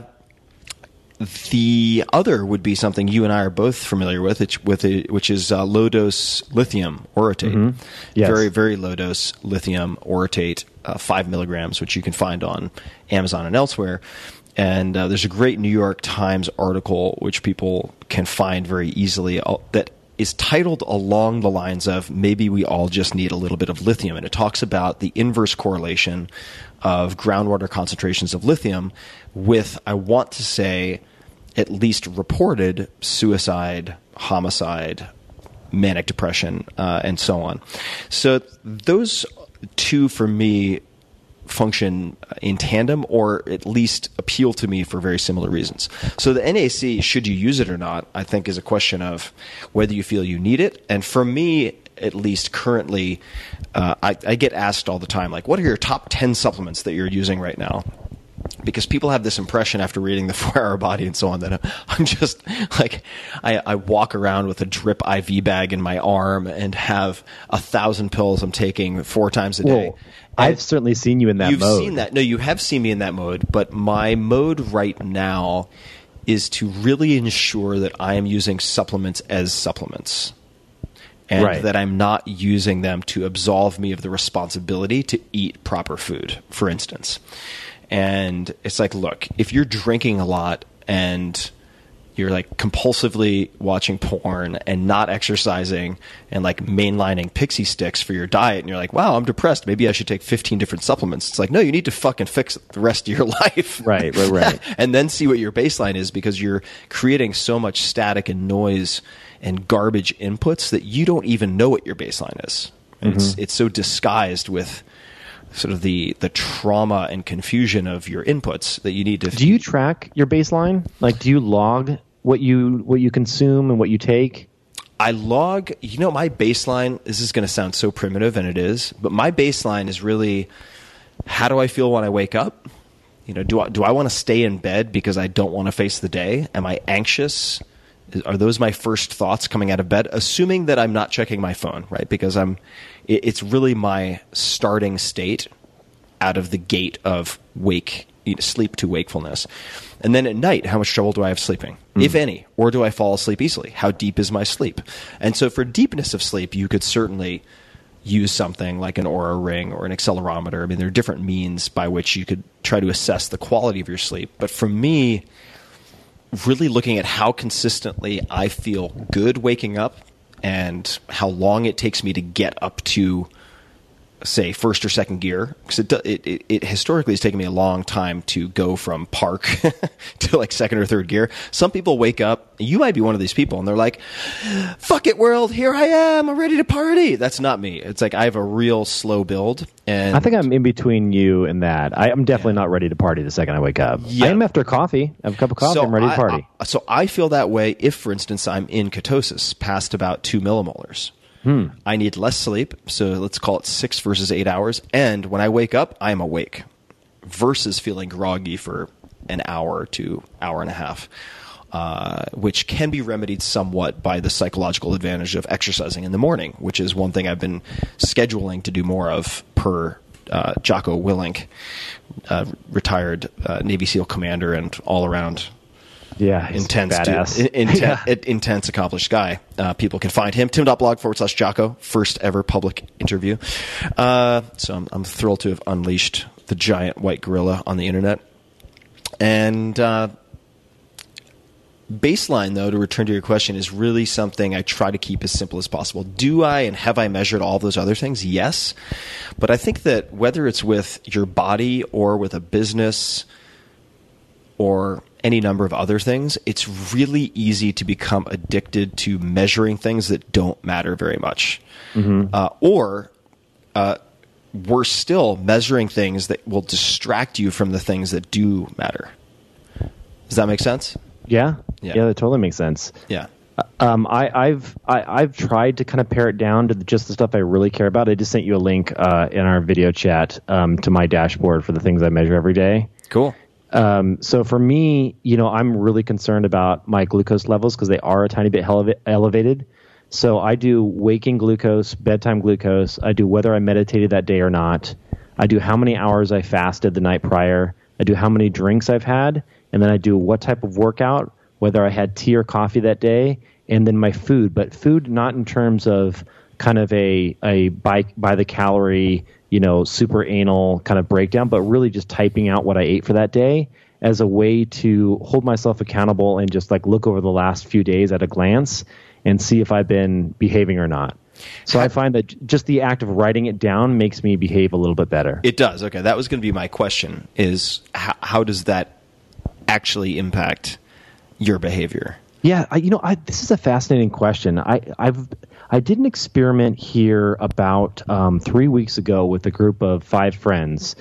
the other would be something you and I are both familiar with, which, with a, which is uh, low-dose lithium orotate. Mm-hmm. Yes. Very, very low-dose lithium orotate, uh, five milligrams, which you can find on Amazon and elsewhere. And uh, there's a great New York Times article, which people can find very easily, uh, that is titled along the lines of maybe we all just need a little bit of lithium. And it talks about the inverse correlation of groundwater concentrations of lithium with, I want to say, at least reported suicide, homicide, manic depression, uh, and so on. So those two, for me, function in tandem, or at least appeal to me for very similar reasons. So the N A C, should you use it or not, I think is a question of whether you feel you need it. And for me, at least currently, uh, I, I get asked all the time, like, what are your top ten supplements that you're using right now? Because people have this impression after reading The four hour Body and so on that I'm just like, I, I walk around with a drip I V bag in my arm and have a thousand pills I'm taking four times a day. Whoa. I've certainly seen you in that You've mode. You've seen that. No, you have seen me in that mode. But my mode right now is to really ensure that I am using supplements as supplements. And right. that I'm not using them to absolve me of the responsibility to eat proper food, for instance. And it's like, look, if you're drinking a lot and you're like compulsively watching porn and not exercising and like mainlining pixie sticks for your diet, and you're like, wow, I'm depressed, maybe I should take fifteen different supplements. It's like, no, you need to fucking fix the rest of your life. Right, right, right. And then see what your baseline is, because you're creating so much static and noise and garbage inputs that you don't even know what your baseline is. Mm-hmm. It's it's so disguised with sort of the the trauma and confusion of your inputs that you need to. Do you track your baseline? Like, do you log what you what you consume and what you take? I log, you know, my baseline, this is going to sound so primitive, and it is, but my baseline is really, how do I feel when I wake up? You know, do I, do I want to stay in bed because I don't want to face the day? Am I anxious? Are those my first thoughts coming out of bed? Assuming that I'm not checking my phone, right? Because I'm, it, it's really my starting state out of the gate of wake, sleep to wakefulness. And then at night, how much trouble do I have sleeping, mm. if any? Or do I fall asleep easily? How deep is my sleep? And so for deepness of sleep, you could certainly use something like an Oura Ring or an accelerometer. I mean, there are different means by which you could try to assess the quality of your sleep. But for me, really looking at how consistently I feel good waking up and how long it takes me to get up to, say, first or second gear, because it, it, it, it historically has taken me a long time to go from park to like second or third gear. Some people wake up, you might be one of these people, and they're like, fuck it, world, here I am, I'm ready to party. That's not me. It's like I have a real slow build. And I think I'm in between you and that. I, I'm definitely yeah. not ready to party the second I wake up. Yeah. I am after coffee. I have a cup of coffee, so I'm ready I, to party. I, so I feel that way if, for instance, I'm in ketosis past about two millimolars. Hmm. I need less sleep, so let's call it six versus eight hours. And when I wake up, I am awake versus feeling groggy for an hour to hour and a half, uh, which can be remedied somewhat by the psychological advantage of exercising in the morning, which is one thing I've been scheduling to do more of per uh, Jocko Willink, uh, retired uh, Navy SEAL commander and all-around Yeah, intense, badass. dude, intense, yeah. intense, accomplished guy. Uh, people can find him, tim.blog forward slash Jocko, first ever public interview. Uh, so I'm, I'm thrilled to have unleashed the giant white gorilla on the internet. And uh, baseline, though, to return to your question, is really something I try to keep as simple as possible. Do I and have I measured all those other things? Yes. But I think that whether it's with your body or with a business or any number of other things, it's really easy to become addicted to measuring things that don't matter very much. Mm-hmm. Uh, or, uh, worse still, measuring things that will distract you from the things that do matter. Does that make sense? Yeah. Yeah, yeah that totally makes sense. Yeah. Um, I, I've I, I've tried to kind of pare it down to the, just the stuff I really care about. I just sent you a link uh, in our video chat um, to my dashboard for the things I measure every day. Cool. Um, so for me, you know, I'm really concerned about my glucose levels because they are a tiny bit ele- elevated. So I do waking glucose, bedtime glucose. I do whether I meditated that day or not. I do how many hours I fasted the night prior. I do how many drinks I've had. And then I do what type of workout, whether I had tea or coffee that day, and then my food. But food not in terms of kind of a, a by, by the calorie, you know, super anal kind of breakdown, but really just typing out what I ate for that day as a way to hold myself accountable and just like look over the last few days at a glance and see if I've been behaving or not. So I find that just the act of writing it down makes me behave a little bit better. It does. Okay. That was going to be my question is how, how does that actually impact your behavior? Yeah, I, you know, I, this is a fascinating question. I, I've I did an experiment here about um, three weeks ago with a group of five friends,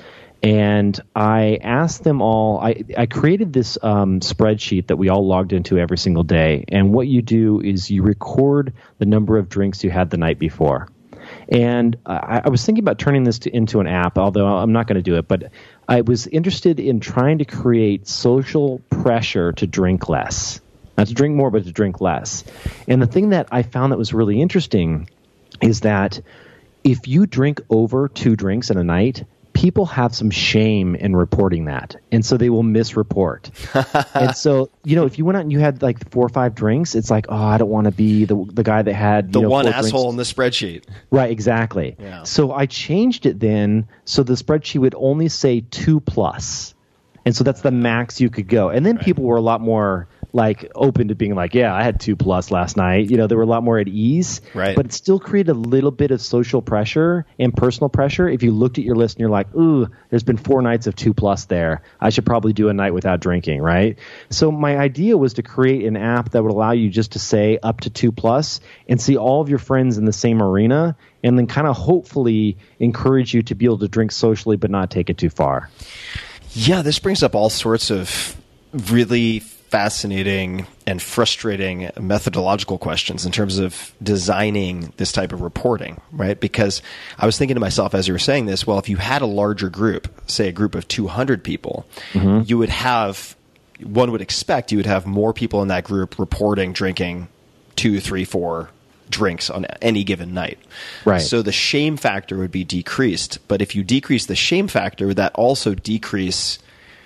and I asked them all. I, I created this um, spreadsheet that we all logged into every single day, and what you do is you record the number of drinks you had the night before. And I, I was thinking about turning this to, into an app, although I'm not going to do it. But I was interested in trying to create social pressure to drink less. Not to drink more, but to drink less. And the thing that I found that was really interesting is that if you drink over two drinks in a night, people have some shame in reporting that. And so they will misreport. And so, you know, if you went out and you had like four or five drinks, it's like, oh, I don't want to be the the guy that had the you know, one four asshole drinks. in the spreadsheet. Right, exactly. Yeah. So I changed it then so the spreadsheet would only say two plus. And so that's the max you could go. And then right. people were a lot more like open to being like, yeah, I had two plus last night. You know, they were a lot more at ease. Right. But it still created a little bit of social pressure and personal pressure. If you looked at your list and you're like, ooh, there's been four nights of two plus there. I should probably do a night without drinking, right? So my idea was to create an app that would allow you just to say up to two plus and see all of your friends in the same arena and then kind of hopefully encourage you to be able to drink socially but not take it too far. Yeah, this brings up all sorts of really fascinating and frustrating methodological questions in terms of designing this type of reporting, right? Because I was thinking to myself as you were saying this, well, if you had a larger group, say a group of two hundred people, mm-hmm. you would have, one would expect you would have more people in that group reporting drinking two, three, four drinks on any given night. Right. So the shame factor would be decreased. But if you decrease the shame factor, would that also decrease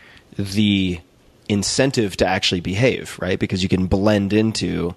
the incentive to actually behave, right? Because you can blend into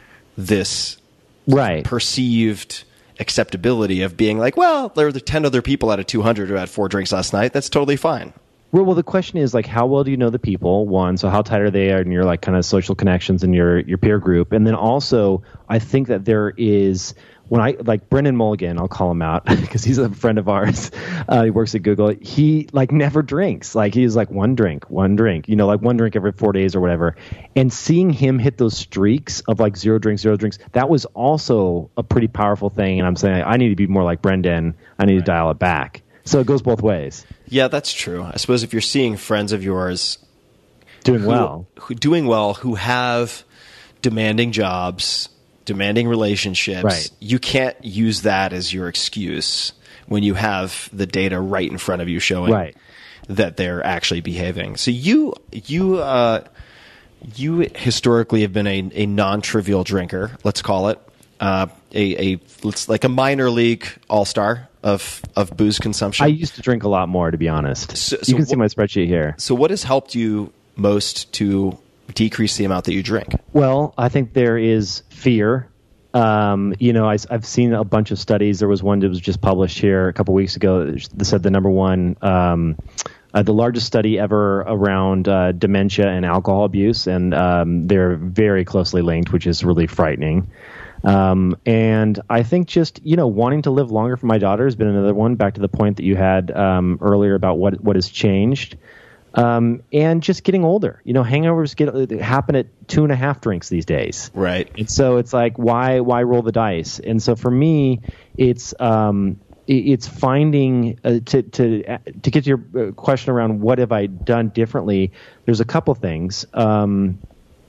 this right. perceived acceptability of being like, well, there were ten other people out of two hundred who had four drinks last night. That's totally fine. Well, well, the question is like, how well do you know the people? One, so how tight are they in your like kind of social connections in your your peer group? And then also, I think that there is when I like Brendan Mulligan, I'll call him out because he's a friend of ours. Uh, he works at Google. He like never drinks. Like he's like one drink, one drink. You know, like one drink every four days or whatever. And seeing him hit those streaks of like zero drinks, zero drinks, that was also a pretty powerful thing. And I'm saying I need to be more like Brendan. I need right. to dial it back. So it goes both ways. Yeah, that's true. I suppose if you're seeing friends of yours doing who, well, who doing well, who have demanding jobs, demanding relationships, right. you can't use that as your excuse when you have the data right in front of you showing right. that they're actually behaving. So you you uh, you historically have been a, a non-trivial drinker, let's call it. Uh, a, a let's like a minor league all-star of of booze consumption. I used to drink a lot more, to be honest. So, so you can see wh- my spreadsheet here. So what has helped you most to decrease the amount that you drink? Well, I think there is fear. Um, you know, I, I've seen a bunch of studies. There was one that was just published here a couple weeks ago that said the number one, um, uh, the largest study ever around uh, dementia and alcohol abuse, and um, they're very closely linked, which is really frightening. Um, and I think just, you know, wanting to live longer for my daughter has been another one, back to the point that you had um, earlier about what, what has changed. Um, and just getting older. You know, hangovers get happen at two and a half drinks these days. Right. And so it's like, why why roll the dice? And so for me, it's um, it's finding uh, to to to get to your question around what have I done differently. There's a couple things. Um,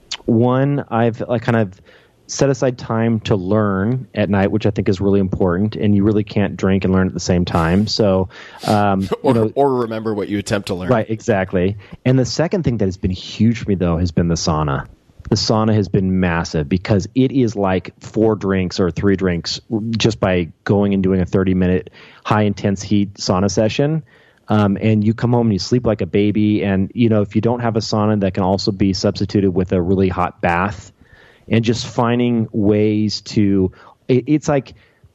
one, I've like kind of set aside time to learn at night, which I think is really important, and you really can't drink and learn at the same time. So, um, or, you know, or remember what you attempt to learn. Right, exactly. And the second thing that has been huge for me, though, has been the sauna. The sauna has been massive because it is like four drinks or three drinks just by going and doing a thirty-minute high-intense heat sauna session. Um, and you come home and you sleep like a baby. And, you know, if you don't have a sauna, that can also be substituted with a really hot bath. And just finding ways to, it, it's like,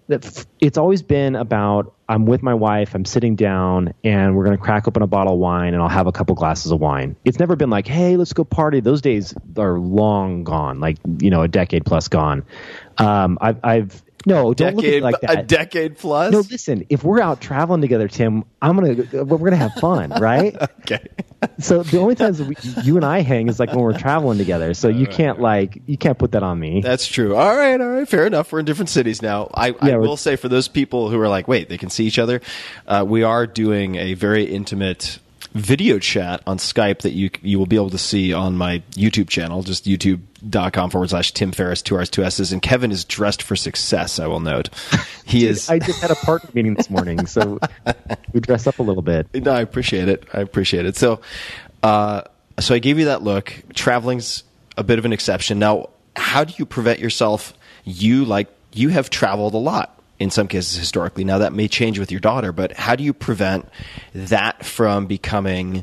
it's always been about, I'm with my wife, I'm sitting down, and we're going to crack open a bottle of wine, and I'll have a couple glasses of wine. It's never been like, hey, let's go party. Those days are long gone, like, you know, a decade plus gone. Um, I've, I've, no, don't decade, look at it like that. A decade plus? No, listen, if we're out traveling together, Tim, I'm going to, we're going to have fun, right? Okay. So the only times we, you and I hang is like when we're traveling together. So you can't like, you can't put that on me. That's true. All right. All right. Fair enough. We're in different cities now. I, Yeah, I we're- will say for those people who are like, wait, they can see each other. Uh, we are doing a very intimate video chat on Skype that you you will be able to see on my YouTube channel, just youtube.com forward slash Tim Ferriss, two R's, two S's. And Kevin is dressed for success, I will note. He Dude, is. I just had a partner meeting this morning, so we dress up a little bit. No, I appreciate it. I appreciate it. So, uh, so I gave you that look. Traveling's a bit of an exception. Now, how do you prevent yourself? You like you have traveled a lot in some cases historically. Now that may change with your daughter, but how do you prevent that from becoming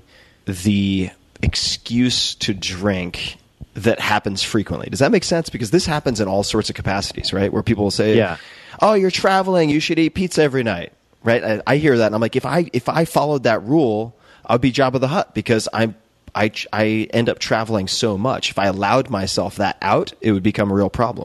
the excuse to drink that happens frequently? Does that make sense? Because this happens in all sorts of capacities, right? Where people will say, Yeah. "Oh, you're traveling. You should eat pizza every night." Right? I, I hear that, and I'm like, if I if I followed that rule, I'd be Jabba the Hutt because I'm I I end up traveling so much. If I allowed myself that out, it would become a real problem.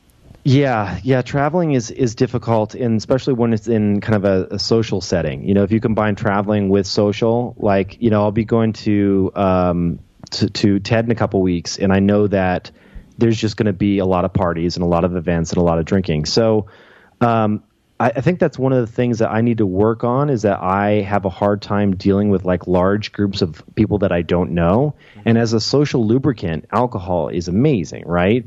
Yeah, yeah. Traveling is, is difficult, and especially when it's in kind of a, a social setting. You know, if you combine traveling with social, like, you know, I'll be going to um, to, to TED in a couple weeks, and I know that there's just going to be a lot of parties and a lot of events and a lot of drinking. So um, I, I think that's one of the things that I need to work on is that I have a hard time dealing with like large groups of people that I don't know. And as a social lubricant, alcohol is amazing, right?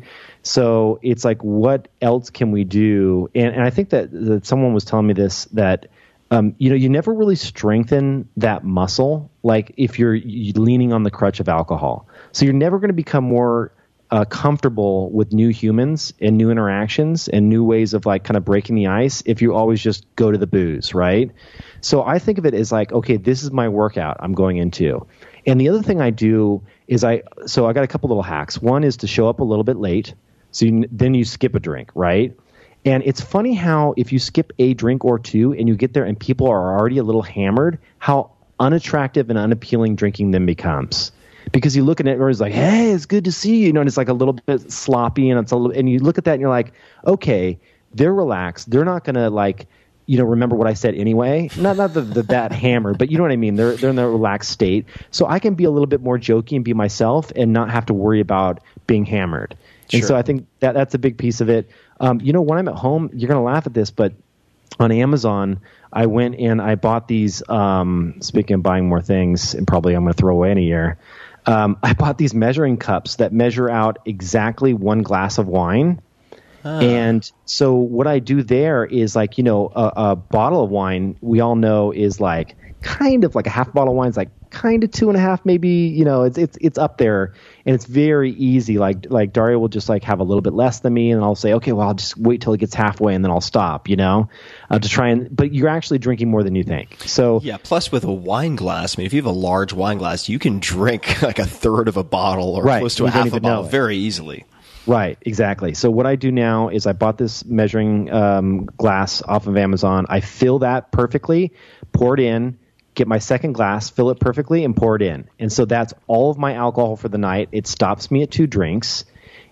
So it's like, what else can we do? And, and I think that, that someone was telling me this, that, um, you know, you never really strengthen that muscle, like if you're, you're leaning on the crutch of alcohol. So you're never going to become more uh, comfortable with new humans and new interactions and new ways of like kind of breaking the ice if you always just go to the booze, right? So I think of it as like, okay, this is my workout I'm going into. And the other thing I do is I, so I got a couple little hacks. One is to show up a little bit late. So you, then you skip a drink, right? And it's funny how if you skip a drink or two and you get there and people are already a little hammered, how unattractive and unappealing drinking then becomes. Because you look at it and it's like, hey, it's good to see you. You know, and it's like a little bit sloppy and it's a little, and you look at that and you're like, okay, they're relaxed. They're not going to like, you know, remember what I said anyway. Not not the, the that hammered, but you know what I mean. They're they're in a relaxed state. So I can be a little bit more jokey and be myself and not have to worry about being hammered. And Sure. so I think that that's a big piece of it. Um, you know, when I'm at home, you're going to laugh at this, but on Amazon, I went and I bought these, um, speaking of buying more things, and probably I'm going to throw away in a year, um, I bought these measuring cups that measure out exactly one glass of wine. Ah. And so what I do there is like, you know, a, a bottle of wine, we all know is like kind of like a half bottle of wine is like kind of two and a half, maybe, you know, it's, it's, it's up there and it's very easy. Like, like Daria will just like have a little bit less than me and I'll say, okay, well, I'll just wait till it gets halfway and then I'll stop, you know, uh, to try and, but you're actually drinking more than you think. So yeah. Plus with a wine glass, I mean, if you have a large wine glass, you can drink like a third of a bottle or right, close to a you don't half a even know bottle it. very easily. Right, exactly. So what I do now is I bought this measuring um, glass off of Amazon. I fill that perfectly, pour it in, get my second glass, fill it perfectly, and pour it in. And so that's all of my alcohol for the night. It stops me at two drinks.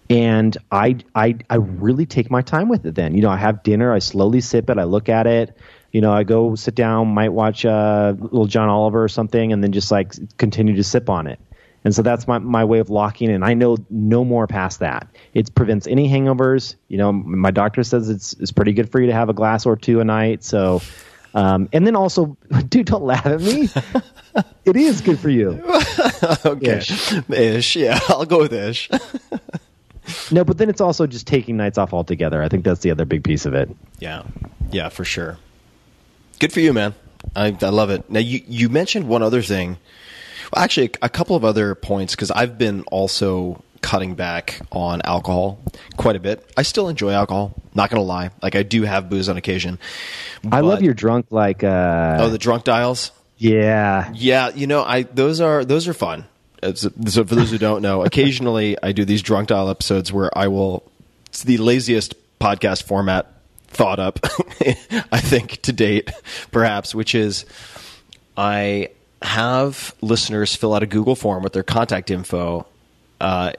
And I, I, I really take my time with it then. You know, I have dinner, I slowly sip it, I look at it. You know, I go sit down, might watch uh, little John Oliver or something, and then just like continue to sip on it. And so that's my, my way of locking in. I know no more past that. It prevents any hangovers. You know, my doctor says it's it's pretty good for you to have a glass or two a night. So, um, and then also, dude, don't laugh at me. It is good for you. Okay. Ish. Ish. Yeah, I'll go with ish. No, but then it's also just taking nights off altogether. I think that's the other big piece of it. Yeah. Yeah, for sure. Good for you, man. I, I love it. Now, you, you mentioned one other thing. Well, actually, a couple of other points, because I've been also cutting back on alcohol quite a bit. I still enjoy alcohol, not going to lie. Like, I do have booze on occasion. I love your drunk, like... Uh, oh, the drunk dials? Yeah. Yeah, you know, I those are those are fun. It's, so for those who don't know, occasionally I do these drunk dial episodes where I will... It's the laziest podcast format thought up, I think, to date, perhaps, which is I... have listeners fill out a Google form with their contact info, uh,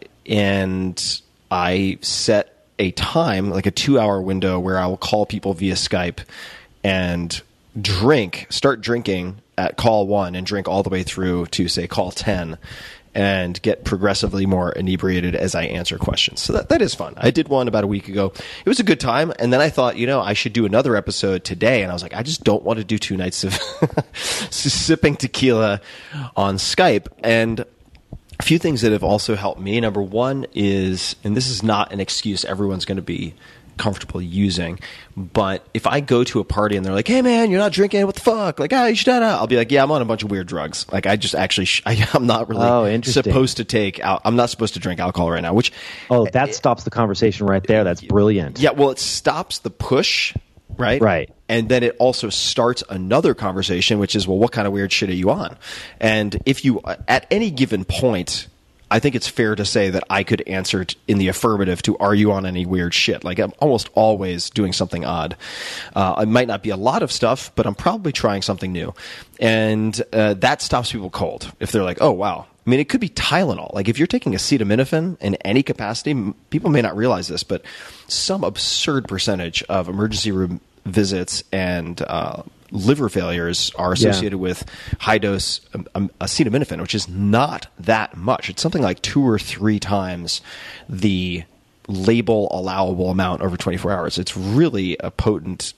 and I set a time, like a two-hour window, where I will call people via Skype and drink, start drinking at call one and drink all the way through to, say, call ten, and get progressively more inebriated as I answer questions. So that, that is fun. I did one about a week ago. It was a good time. And then I thought, you know, I should do another episode today. And I was like, I just don't want to do two nights of sipping tequila on Skype. And a few things that have also helped me. Number one is, and this is not an excuse everyone's going to be comfortable using, but if I go to a party and they're like, hey man, you're not drinking, what the fuck, like, ah, you should not, I'll be like, yeah, I'm on a bunch of weird drugs. Like, I just actually sh- I, I'm not really oh, supposed to take al- I'm not supposed to drink alcohol right now, which oh that it, stops the conversation right there. That's brilliant. Yeah, well, it stops the push, right? Right. And then it also starts another conversation, which is, well, what kind of weird shit are you on? And if you, at any given point, I think it's fair to say that I could answer t- in the affirmative to, are you on any weird shit? Like, I'm almost always doing something odd. Uh, it might not be a lot of stuff, but I'm probably trying something new. And uh, that stops people cold. If they're like, oh, wow. I mean, it could be Tylenol. Like, if you're taking acetaminophen in any capacity, m- people may not realize this, but some absurd percentage of emergency room visits and uh, liver failures are associated yeah. with high dose um, acetaminophen, which is not that much. It's something like two or three times the label allowable amount over twenty-four hours. It's really a potent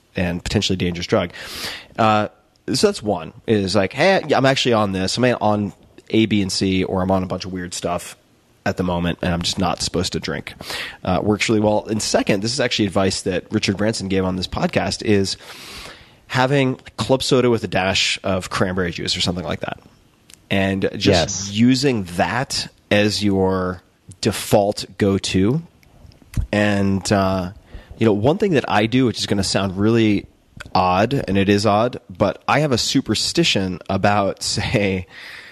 and potentially dangerous drug. Uh, so that's one, is like, hey, I'm actually on this. I'm on A, B, and C, or I'm on a bunch of weird stuff at the moment, and I'm just not supposed to drink. Uh, works really well. And second, this is actually advice that Richard Branson gave on this podcast, is having club soda with a dash of cranberry juice or something like that. And just yes. using that as your default go-to. And, uh, you know, one thing that I do, which is going to sound really odd, and it is odd, but I have a superstition about, say,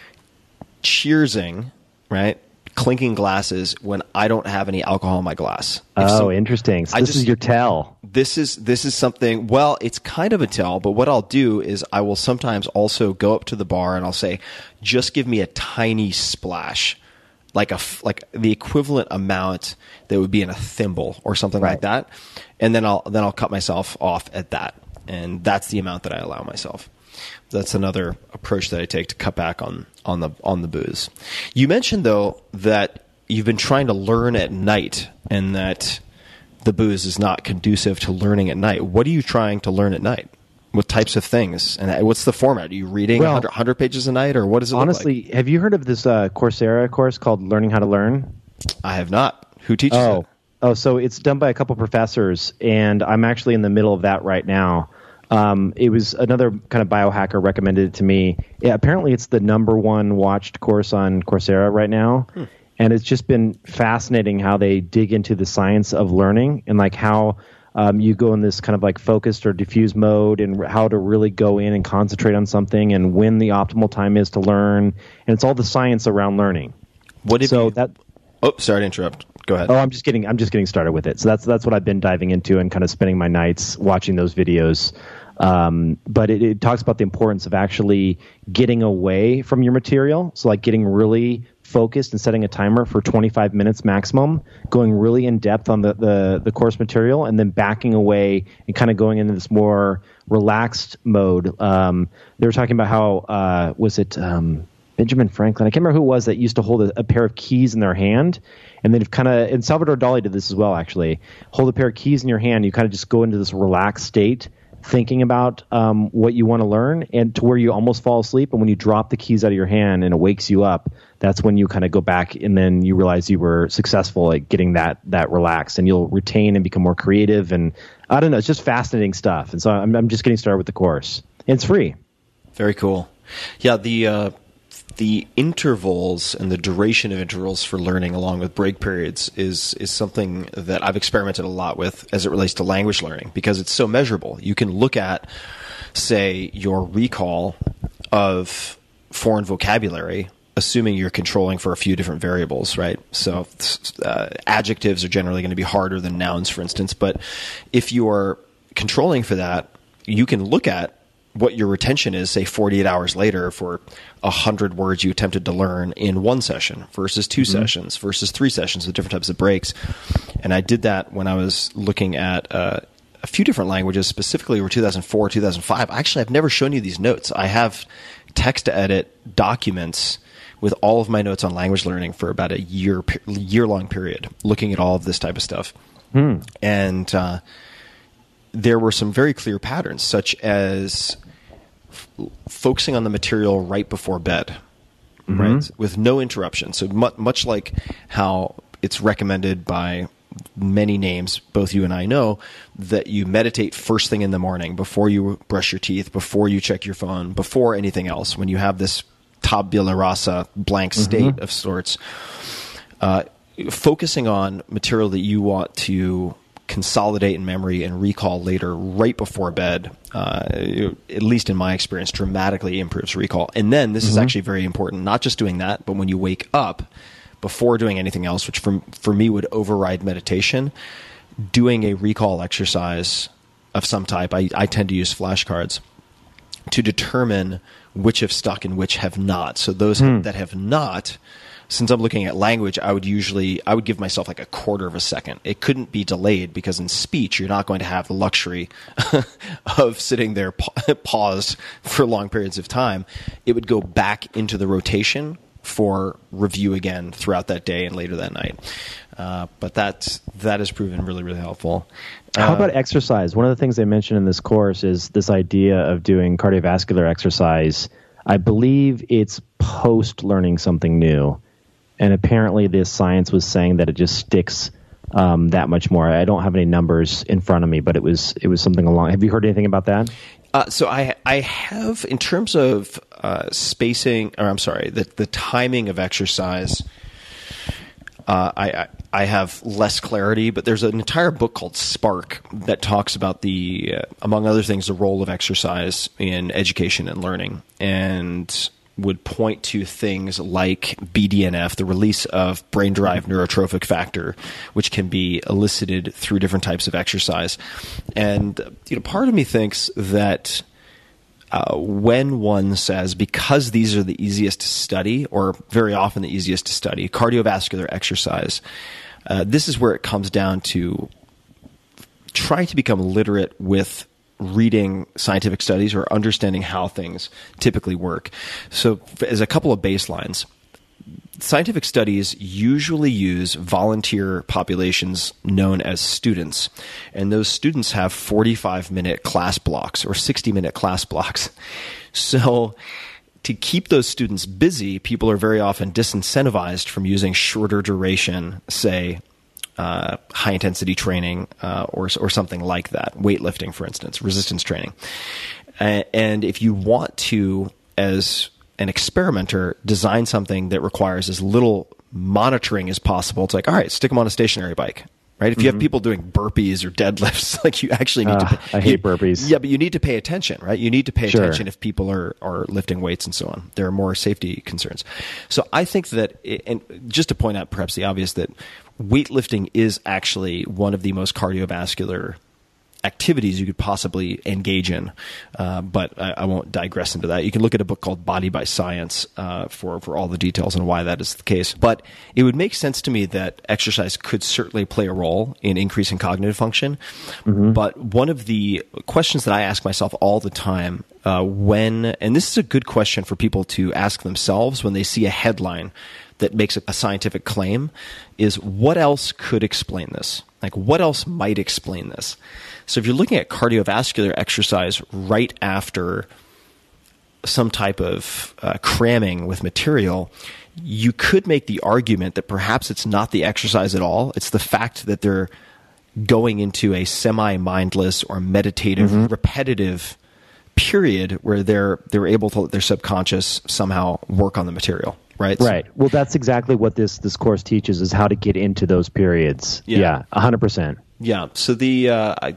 cheersing, right? Clinking glasses when I don't have any alcohol in my glass. If Oh, some, interesting. So I this just, is your tell. This is this is something, well, it's kind of a tell, but what I'll do is I will sometimes also go up to the bar and I'll say, just give me a tiny splash, like a like the equivalent amount that would be in a thimble or something Right. like that, and then I'll then I'll cut myself off at that, and that's the amount that I allow myself. That's another approach that I take to cut back on on the on the booze. You mentioned though that you've been trying to learn at night, and that the booze is not conducive to learning at night. What are you trying to learn at night? What types of things? And what's the format? Are you reading Well, one hundred, one hundred pages a night, or what does it Honestly, look like? have you heard of this uh, Coursera course called Learning How to Learn? I have not. Who teaches Oh, it? oh, so it's done by a couple professors, and I'm actually in the middle of that right now. Um, it was another kind of biohacker recommended it to me. Yeah, apparently, it's the number one watched course on Coursera right now, hmm. and it's just been fascinating how they dig into the science of learning and like how um, you go in this kind of like focused or diffuse mode, and how to really go in and concentrate on something, and when the optimal time is to learn, and it's all the science around learning. What if so you, that? Oh, sorry to interrupt. Go ahead. Oh, I'm just getting I'm just getting started with it. So that's that's what I've been diving into and kind of spending my nights watching those videos. Um, but it, it talks about the importance of actually getting away from your material. So like getting really focused and setting a timer for twenty-five minutes maximum, going really in depth on the, the, the course material, and then backing away and kind of going into this more relaxed mode. Um, they were talking about how, uh, was it, um, Benjamin Franklin? I can't remember who it was that used to hold a, a pair of keys in their hand. And then kind of, and Salvador Dali did this as well, actually. Hold a pair of keys in your hand. You kind of just go into this relaxed state, thinking about um, what you want to learn, and to where you almost fall asleep. And when you drop the keys out of your hand and it wakes you up, that's when you kind of go back, and then you realize you were successful at getting that that relaxed, and you'll retain and become more creative. And I don't know, it's just fascinating stuff. And so I'm, I'm just getting started with the course. And it's free. Very cool. Yeah, the uh, the intervals and the duration of intervals for learning, along with break periods, is is something that I've experimented a lot with as it relates to language learning, because it's so measurable. You can look at, say, your recall of foreign vocabulary, assuming you're controlling for a few different variables, right? So uh, adjectives are generally going to be harder than nouns, for instance. But if you are controlling for that, you can look at what your retention is, say, forty-eight hours later for one hundred words you attempted to learn in one session versus two mm-hmm. sessions versus three sessions with different types of breaks. And I did that when I was looking at uh, a few different languages, specifically over two thousand four, two thousand five. Actually, I've never shown you these notes. I have text-to-edit documents with all of my notes on language learning for about a year, year-long period, looking at all of this type of stuff. Hmm. And uh, there were some very clear patterns, such as f- focusing on the material right before bed, mm-hmm. right, with no interruption. So mu- much like how it's recommended by many names, both you and I know, that you meditate first thing in the morning, before you brush your teeth, before you check your phone, before anything else, when you have this tabula rasa, blank state mm-hmm. of sorts. Uh, focusing on material that you want to consolidate in memory and recall later right before bed, uh, at least in my experience, dramatically improves recall. And then this mm-hmm. is actually very important, not just doing that, but when you wake up, before doing anything else, which for, for me would override meditation, doing a recall exercise of some type. I, I tend to use flashcards to determine which have stuck and which have not. So those hmm. that have not, since I'm looking at language, I would usually, I would give myself like a quarter of a second. It couldn't be delayed, because in speech, you're not going to have the luxury of sitting there pa- paused for long periods of time. It would go back into the rotation for review again throughout that day and later that night. Uh, but that that has proven really, really helpful. How Uh, about exercise? One of the things they mentioned in this course is this idea of doing cardiovascular exercise. I believe it's post learning something new. And apparently this science was saying that it just sticks um, that much more. I don't have any numbers in front of me, but it was it was something along. Have you heard anything about that? Uh, so I I have, in terms of uh, spacing, or I'm sorry, the the timing of exercise, uh, I, I I have less clarity. But there's an entire book called Spark that talks about the, uh, among other things, the role of exercise in education and learning, and would point to things like B D N F, the release of brain-derived neurotrophic factor, which can be elicited through different types of exercise. And you know, part of me thinks that uh, when one says, because these are the easiest to study, or very often the easiest to study, cardiovascular exercise, uh, this is where it comes down to trying to become literate with reading scientific studies or understanding how things typically work. So as a couple of baselines, scientific studies usually use volunteer populations known as students. And those students have forty-five minute class blocks or sixty minute class blocks. So to keep those students busy, people are very often disincentivized from using shorter duration, say, Uh, high intensity training, uh, or or something like that, weightlifting, for instance, resistance training. Uh, and if you want to, as an experimenter, design something that requires as little monitoring as possible, it's like, all right, stick them on a stationary bike, right? If you have people doing burpees or deadlifts, like you actually need Uh, to pay, I hate you- burpees. Yeah, but you need to pay attention, right? You need to pay Sure. attention if people are, are lifting weights and so on. There are more safety concerns. So I think that, it, and just to point out perhaps the obvious, that weightlifting is actually one of the most cardiovascular activities you could possibly engage in. Uh, but I, I won't digress into that. You can look at a book called Body by Science uh, for, for all the details on why that is the case. But it would make sense to me that exercise could certainly play a role in increasing cognitive function. Mm-hmm. But one of the questions that I ask myself all the time uh, when, and this is a good question for people to ask themselves when they see a headline that makes a scientific claim, is what else could explain this? Like, what else might explain this? So if you're looking at cardiovascular exercise right after some type of uh, cramming with material, you could make the argument that perhaps it's not the exercise at all. It's the fact that they're going into a semi-mindless or meditative, mm-hmm. repetitive period where they're they're able to let their subconscious somehow work on the material. Right. Right. Well, that's exactly what this this course teaches, is how to get into those periods. Yeah. Yeah, one hundred percent. Yeah. So the uh, I,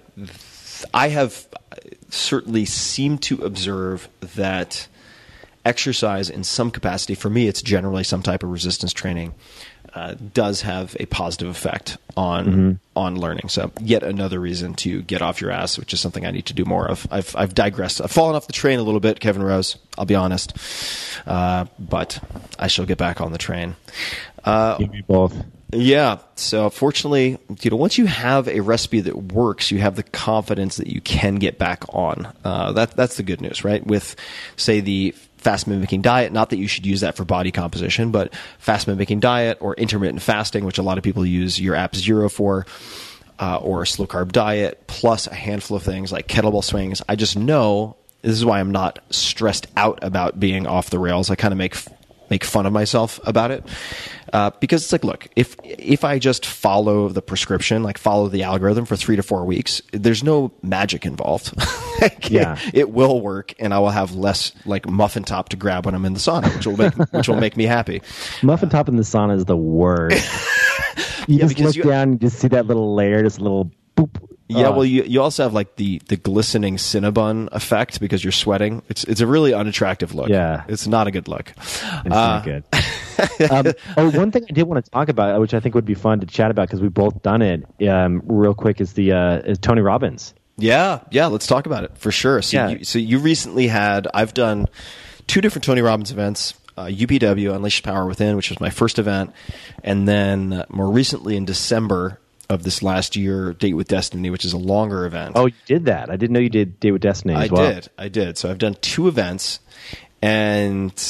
I have certainly seemed to observe that exercise in some capacity, for me, it's generally some type of resistance training, uh, does have a positive effect on mm-hmm. on learning. So yet another reason to get off your ass, which is something I need to do more of. I've I've digressed. I've fallen off the train a little bit, Kevin Rose. I'll be honest, uh, but I shall get back on the train. Uh, Give me both. Yeah. So fortunately, you know, once you have a recipe that works, you have the confidence that you can get back on. Uh, that that's the good news, right? With, say, the fast mimicking diet, not that you should use that for body composition, but fast mimicking diet or intermittent fasting, which a lot of people use your App Zero for, uh, or a slow carb diet, plus a handful of things like kettlebell swings. I just know this is why I'm not stressed out about being off the rails. I kind of make make fun of myself about it. Uh, because it's like, look, if if I just follow the prescription, like follow the algorithm for three to four weeks, there's no magic involved. Yeah, it will work, and I will have less like muffin top to grab when I'm in the sauna, which will make which will make me happy. Muffin top in the sauna is the worst. You Yeah, just look you, down, you just see that little layer, just a little boop. Yeah, oh. well, you you also have like the, the glistening Cinnabon effect because you're sweating. It's it's a really unattractive look. Yeah, it's not a good look. It's uh, not good. um, oh, one thing I did want to talk about, which I think would be fun to chat about because we've both done it, um, real quick, is the uh, is Tony Robbins. Yeah, yeah, let's talk about it for sure. So, yeah. you, so you recently had, I've done two different Tony Robbins events, uh, U P W, Unleash Power Within, which was my first event, and then uh, more recently in December of this last year, Date with Destiny, which is a longer event. Oh, you did that? I didn't know you did Date with Destiny as I well. did, I did. So I've done two events, and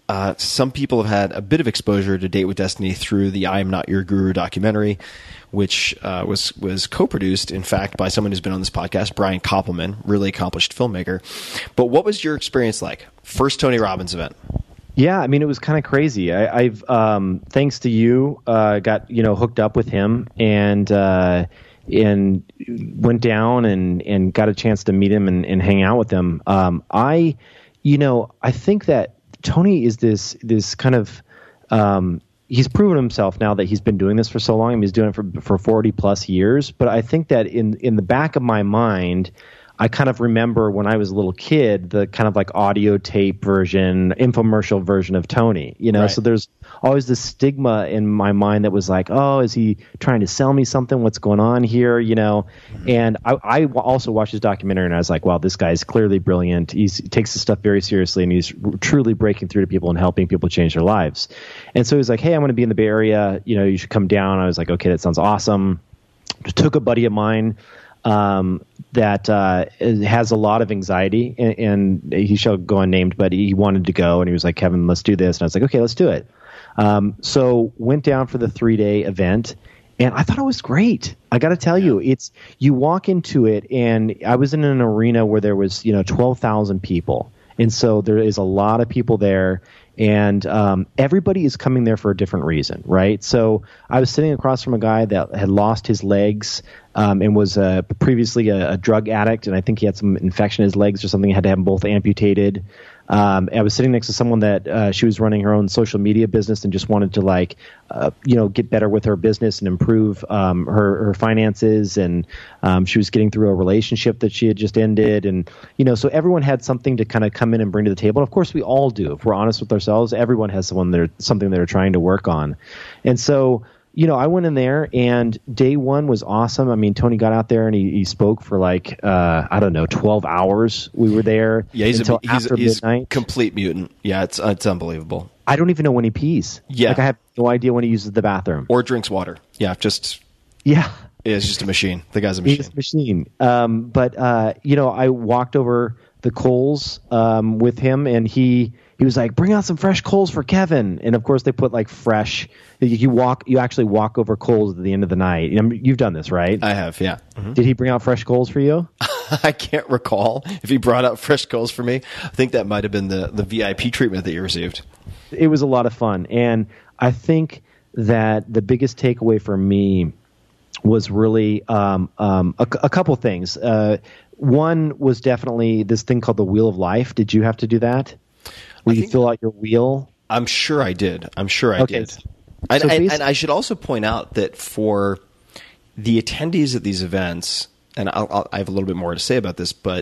Uh, some people have had a bit of exposure to Date with Destiny through the I Am Not Your Guru documentary, which uh, was was co-produced, in fact, by someone who's been on this podcast, Brian Koppelman, really accomplished filmmaker. But what was your experience like? First Tony Robbins event. Yeah, I mean, it was kind of crazy. I, I've, um, thanks to you, uh, got, you know, hooked up with him and, uh, and went down and, and got a chance to meet him and, and hang out with him. Um, I, you know, I think that Tony is this, this kind of, um, he's proven himself now that he's been doing this for so long. I mean, he's doing it for, for forty plus years. But I think that in, in the back of my mind, I kind of remember when I was a little kid, the kind of like audio tape version, infomercial version of Tony, you know? Right. So there's always this stigma in my mind that was like, oh, is he trying to sell me something? What's going on here? You know? Mm-hmm. And I, I also watched his documentary and I was like, wow, this guy's clearly brilliant. He's, he takes this stuff very seriously and he's truly breaking through to people and helping people change their lives. And so he was like, hey, I'm going to be in the Bay Area. You know, you should come down. I was like, okay, that sounds awesome. Just took a buddy of mine um, that uh, has a lot of anxiety, and, and he shall go unnamed, but he wanted to go, and he was like, Kevin, let's do this. And I was like, okay, let's do it. Um, so went down for the three-day event, and I thought it was great. I got to tell you, it's you walk into it, and I was in an arena where there was, you know, twelve thousand people, and so there is a lot of people there. And um, everybody is coming there for a different reason, right? So I was sitting across from a guy that had lost his legs um, and was uh, previously a, a drug addict, and I think he had some infection in his legs or something. He had to have them both amputated. Um, I was sitting next to someone that uh, she was running her own social media business and just wanted to, like, uh, you know, get better with her business and improve um, her, her finances. And um, she was getting through a relationship that she had just ended. And, you know, so everyone had something to kind of come in and bring to the table. And of course, we all do. If we're honest with ourselves, everyone has someone that are, something they're trying to work on. And so, you know, I went in there and day one was awesome. I mean, Tony got out there and he, he spoke for like, uh, I don't know, twelve hours. We were there yeah, he's until a, he's, after he's midnight. Complete mutant. Yeah, it's it's unbelievable. I don't even know when he pees. Yeah. Like I have no idea when he uses the bathroom. Or drinks water. Yeah, just... Yeah. It's just a machine. The guy's a machine. He's a machine. Um, but, uh, you know, I walked over the coals um, with him and he... He was like, bring out some fresh coals for Kevin. And of course they put like fresh, you walk, you actually walk over coals at the end of the night. You've done this, right? I have, yeah. Mm-hmm. Did he bring out fresh coals for you? I can't recall if he brought out fresh coals for me. I think that might have been the, the V I P treatment that you received. It was a lot of fun. And I think that the biggest takeaway for me was really um, um, a, a couple things. Uh, one was definitely this thing called the Wheel of Life. Did you have to do that? Will you fill out your wheel? I'm sure I did. I'm sure I okay. did. And, so and, and I should also point out that for the attendees at these events, and I'll, I'll, I have a little bit more to say about this, but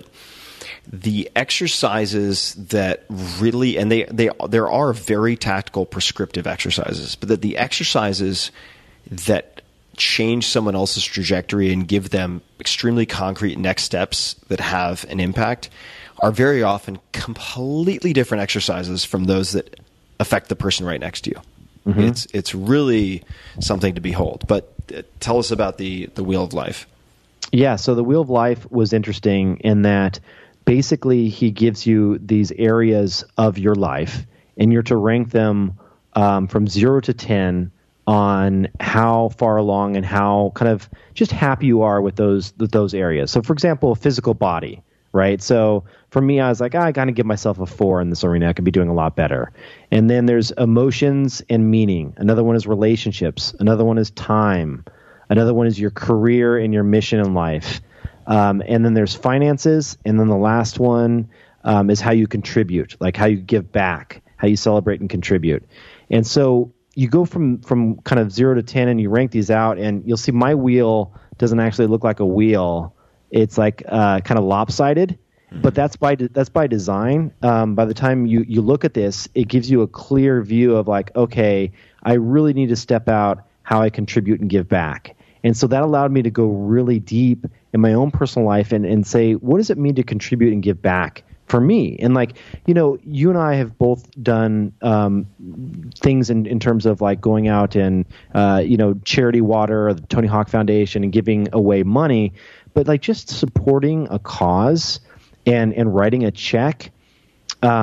the exercises that really, and they, they there are very tactical prescriptive exercises, but that the exercises that change someone else's trajectory and give them extremely concrete next steps that have an impact are very often completely different exercises from those that affect the person right next to you. Mm-hmm. It's it's really something to behold. But uh, tell us about the, the Wheel of Life. Yeah, so the Wheel of Life was interesting in that basically he gives you these areas of your life, and you're to rank them um, from zero to ten on how far along and how kind of just happy you are with those with those areas. So, for example, physical body. Right. So for me, I was like, oh, I got to give myself a four in this arena. I could be doing a lot better. And then there's emotions and meaning. Another one is relationships. Another one is time. Another one is your career and your mission in life. Um, and then there's finances. And then the last one um, is how you contribute, like how you give back, how you celebrate and contribute. And so you go from, from kind of zero to ten and you rank these out, and you'll see my wheel doesn't actually look like a wheel. It's like uh, kind of lopsided, mm-hmm. but that's by de- that's by design. Um, by the time you, you look at this, it gives you a clear view of like, okay, I really need to step out how I contribute and give back. And so that allowed me to go really deep in my own personal life and, and say, what does it mean to contribute and give back for me? And like, you know, you and I have both done um, things in, in terms of like going out and, uh, you know, Charity Water or the Tony Hawk Foundation and giving away money. But like just supporting a cause and, and writing a check, um,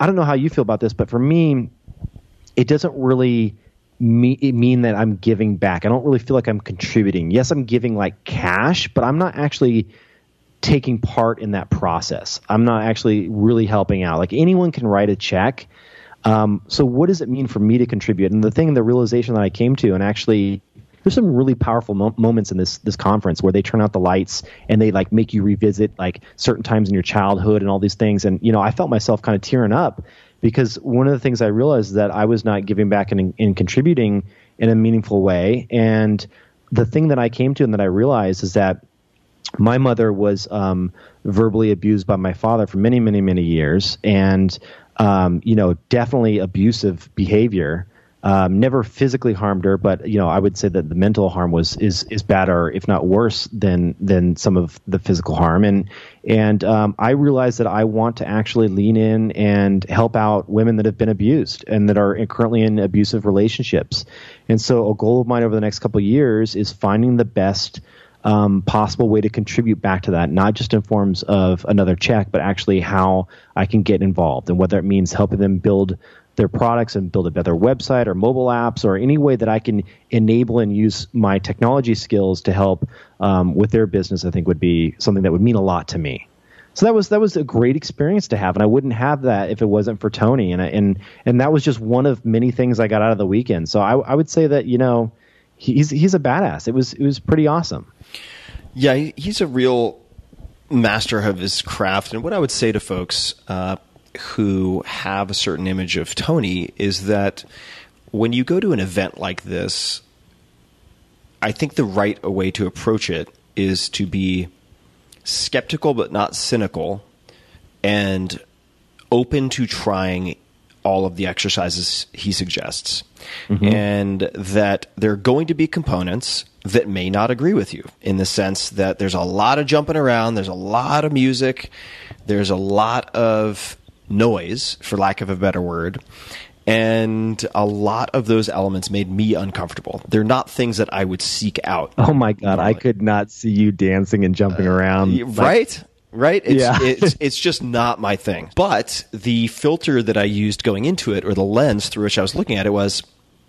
I don't know how you feel about this, but for me, it doesn't really me- mean that I'm giving back. I don't really feel like I'm contributing. Yes, I'm giving like cash, but I'm not actually taking part in that process. I'm not actually really helping out. Like anyone can write a check. Um, so what does it mean for me to contribute? And the thing, the realization that I came to, and actually there's some really powerful mo- moments in this this conference where they turn out the lights and they like make you revisit like certain times in your childhood and all these things. And, you know, I felt myself kind of tearing up because one of the things I realized is that I was not giving back and, and contributing in a meaningful way. And the thing that I came to and that I realized is that my mother was um, verbally abused by my father for many, many, many years, and um, you know, definitely abusive behavior. Um, never physically harmed her, but you know, I would say that the mental harm was is is better, if not worse, than than some of the physical harm. And and um, I realized that I want to actually lean in and help out women that have been abused and that are currently in abusive relationships. And so, a goal of mine over the next couple of years is finding the best Um, possible way to contribute back to that, not just in forms of another check, but actually how I can get involved, and whether it means helping them build their products and build a better website or mobile apps, or any way that I can enable and use my technology skills to help um, with their business, I think would be something that would mean a lot to me. So that was that was a great experience to have, and I wouldn't have that if it wasn't for Tony. And I, and and that was just one of many things I got out of the weekend. So I, I would say that, you know, he's he's a badass. It was it was pretty awesome. Yeah, he's a real master of his craft. And what I would say to folks uh, who have a certain image of Tony is that when you go to an event like this, I think the right way to approach it is to be skeptical but not cynical, and open to trying all of the exercises he suggests. Mm-hmm. And that there are going to be components that may not agree with you, in the sense that there's a lot of jumping around, there's a lot of music, there's a lot of noise, for lack of a better word, and a lot of those elements made me uncomfortable. They're not things that I would seek out. Oh my God, normally. I could not see you dancing and jumping uh, around. Right? Like, right? It's, yeah. it's it's just not my thing. But the filter that I used going into it, or the lens through which I was looking at it, was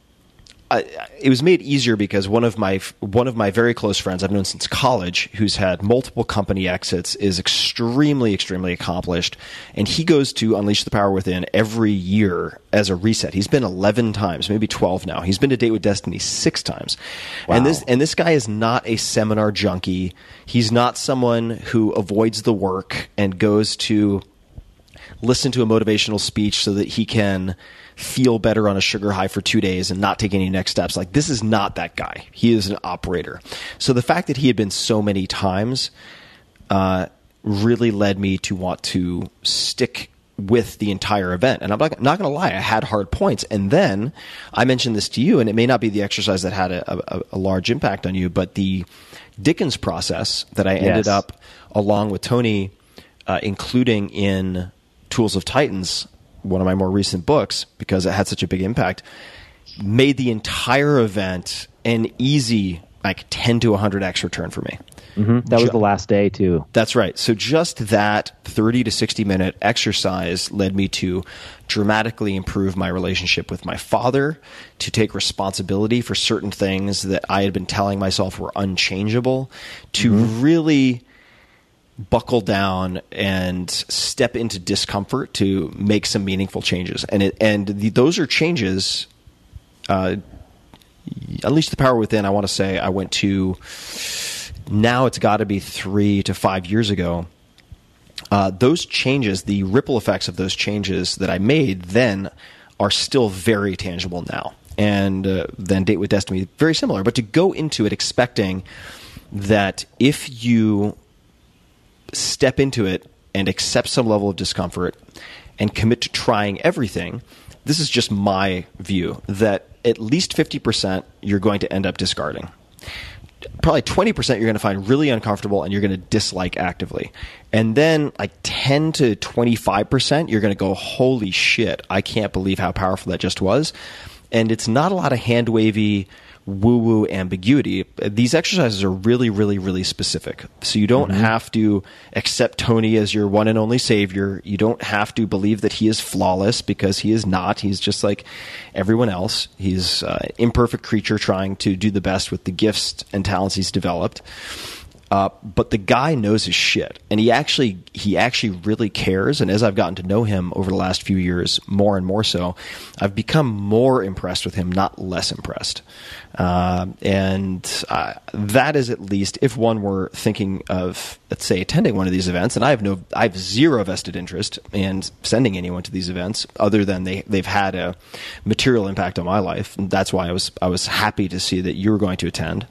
I, it was made easier because one of my one of my very close friends I've known since college, who's had multiple company exits, is extremely, extremely accomplished, and he goes to Unleash the Power Within every year as a reset. He's been eleven times, maybe twelve now. He's been to Date with Destiny six times. Wow. And this and this guy is not a seminar junkie. He's not someone who avoids the work and goes to listen to a motivational speech so that he can feel better on a sugar high for two days and not take any next steps. Like, this is not that guy. He is an operator. So the fact that he had been so many times uh, really led me to want to stick with the entire event. And I'm not, not going to lie, I had hard points. And then I mentioned this to you, and it may not be the exercise that had a, a, a large impact on you, but the Dickens process that I ended yes. up, along with Tony, uh, including in Tools of Titans, one of my more recent books, because it had such a big impact, made the entire event an easy, like ten to one hundred x return for me. Mm-hmm. That was the last day too. That's right. So just that thirty to sixty minute exercise led me to dramatically improve my relationship with my father, to take responsibility for certain things that I had been telling myself were unchangeable, to mm-hmm. really buckle down and step into discomfort to make some meaningful changes. And it, and the, those are changes, uh, Unleash the Power Within, I want to say I went to, now it's got to be three to five years ago. Uh, those changes, the ripple effects of those changes that I made then are still very tangible now. And uh, then Date with Destiny, very similar. But to go into it expecting that if you step into it and accept some level of discomfort and commit to trying everything, this is just my view, that at least fifty percent you're going to end up discarding. Probably twenty percent you're going to find really uncomfortable and you're going to dislike actively. And then like ten to twenty-five percent you're going to go, holy shit, I can't believe how powerful that just was. and it's not a lot of hand wavy, woo woo ambiguity. These exercises are really, really, really specific. So you don't mm-hmm. have to accept Tony as your one and only savior. You don't have to believe that he is flawless, because he is not. He's just like everyone else. He's uh, an imperfect creature trying to do the best with the gifts and talents he's developed. Uh, but the guy knows his shit, and he actually he actually really cares. And as I've gotten to know him over the last few years, more and more so, I've become more impressed with him, not less impressed. Uh, and uh, that is, at least, if one were thinking of, let's say, attending one of these events, and I have no, I have zero vested interest in sending anyone to these events, other than they they've had a material impact on my life. And that's why I was I was happy to see that you were going to attend.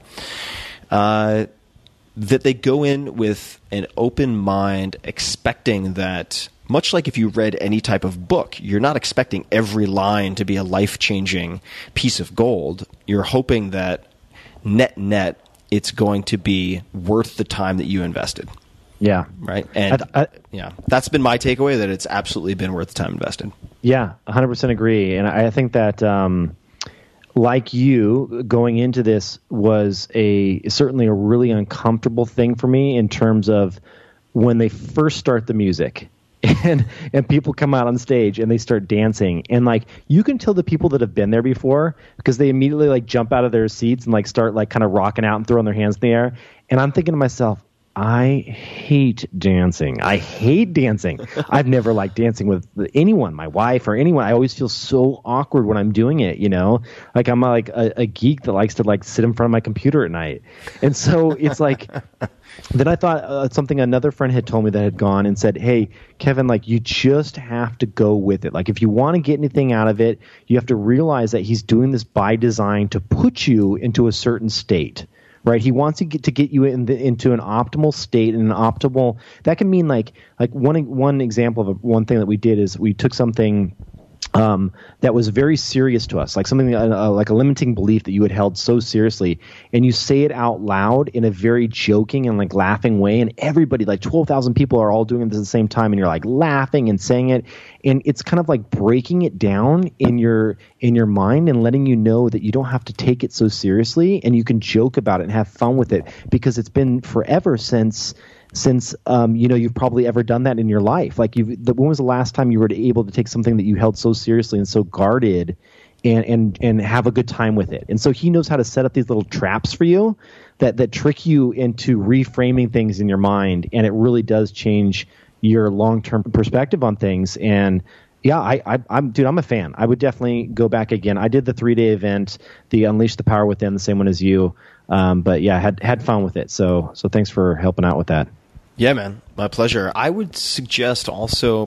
Uh, that they go in with an open mind, expecting that, much like if you read any type of book, you're not expecting every line to be a life-changing piece of gold. You're hoping that net net, it's going to be worth the time that you invested. Yeah. Right? And I, I, yeah, that's been my takeaway, that it's absolutely been worth the time invested. Yeah, one hundred percent agree. And I think that... Um, like you, going into this was a certainly a really uncomfortable thing for me, in terms of when they first start the music and and people come out on stage and they start dancing, and like you can tell the people that have been there before, because they immediately like jump out of their seats and like start like kind of rocking out and throwing their hands in the air. And I'm thinking to myself, I hate dancing. I hate dancing. I've never liked dancing with anyone, my wife or anyone. I always feel so awkward when I'm doing it, you know? Like I'm like a, a geek that likes to like sit in front of my computer at night. And so it's like, then I thought uh, something another friend had told me that had gone and said, hey, Kevin, like you just have to go with it. Like if you want to get anything out of it, you have to realize that he's doing this by design to put you into a certain state. Right, he wants to get to get you in the, into an optimal state, and an optimal that can mean like like one one example of a, one thing that we did is we took something um, that was very serious to us, like something uh, like a limiting belief that you had held so seriously, and you say it out loud in a very joking and like laughing way, and everybody, like twelve thousand people, are all doing this at the same time, and you're like laughing and saying it, and it's kind of like breaking it down in your in your mind and letting you know that you don't have to take it so seriously, and you can joke about it and have fun with it, because it's been forever since. Since um, you know, you've probably ever done that in your life. Like, you've, the, when was the last time you were able to take something that you held so seriously and so guarded, and and and have a good time with it? And so he knows how to set up these little traps for you that that trick you into reframing things in your mind, and it really does change your long-term perspective on things. And yeah, I, I, I'm dude, I'm a fan. I would definitely go back again. I did the three-day event, the Unleash the Power Within, the same one as you. Um, but yeah, had had fun with it. So so thanks for helping out with that. Yeah, man. My pleasure. I would suggest also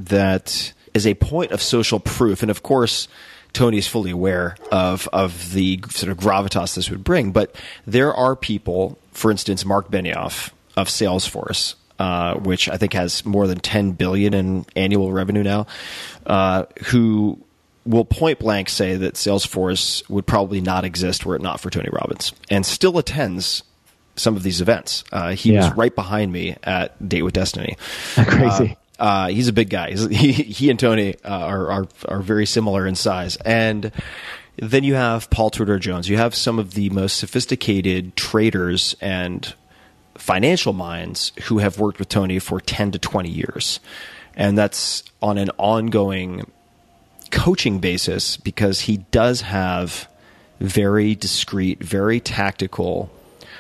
that as a point of social proof, and of course, Tony's fully aware of, of the sort of gravitas this would bring, but there are people, for instance, Mark Benioff of Salesforce, uh, which I think has more than ten billion dollars in annual revenue now, uh, who will point blank say that Salesforce would probably not exist were it not for Tony Robbins, and still attends some of these events. Uh, he yeah. was right behind me at Date with Destiny. Crazy. Uh, uh, he's a big guy. He's, he, he and Tony uh, are, are are very similar in size. And then you have Paul Tudor Jones. You have some of the most sophisticated traders and financial minds who have worked with Tony for ten to twenty years. And that's on an ongoing coaching basis, because he does have very discreet, very tactical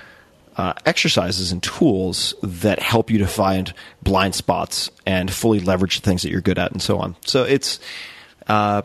Uh, exercises and tools that help you to find blind spots and fully leverage the things that you're good at, and so on. So it's uh,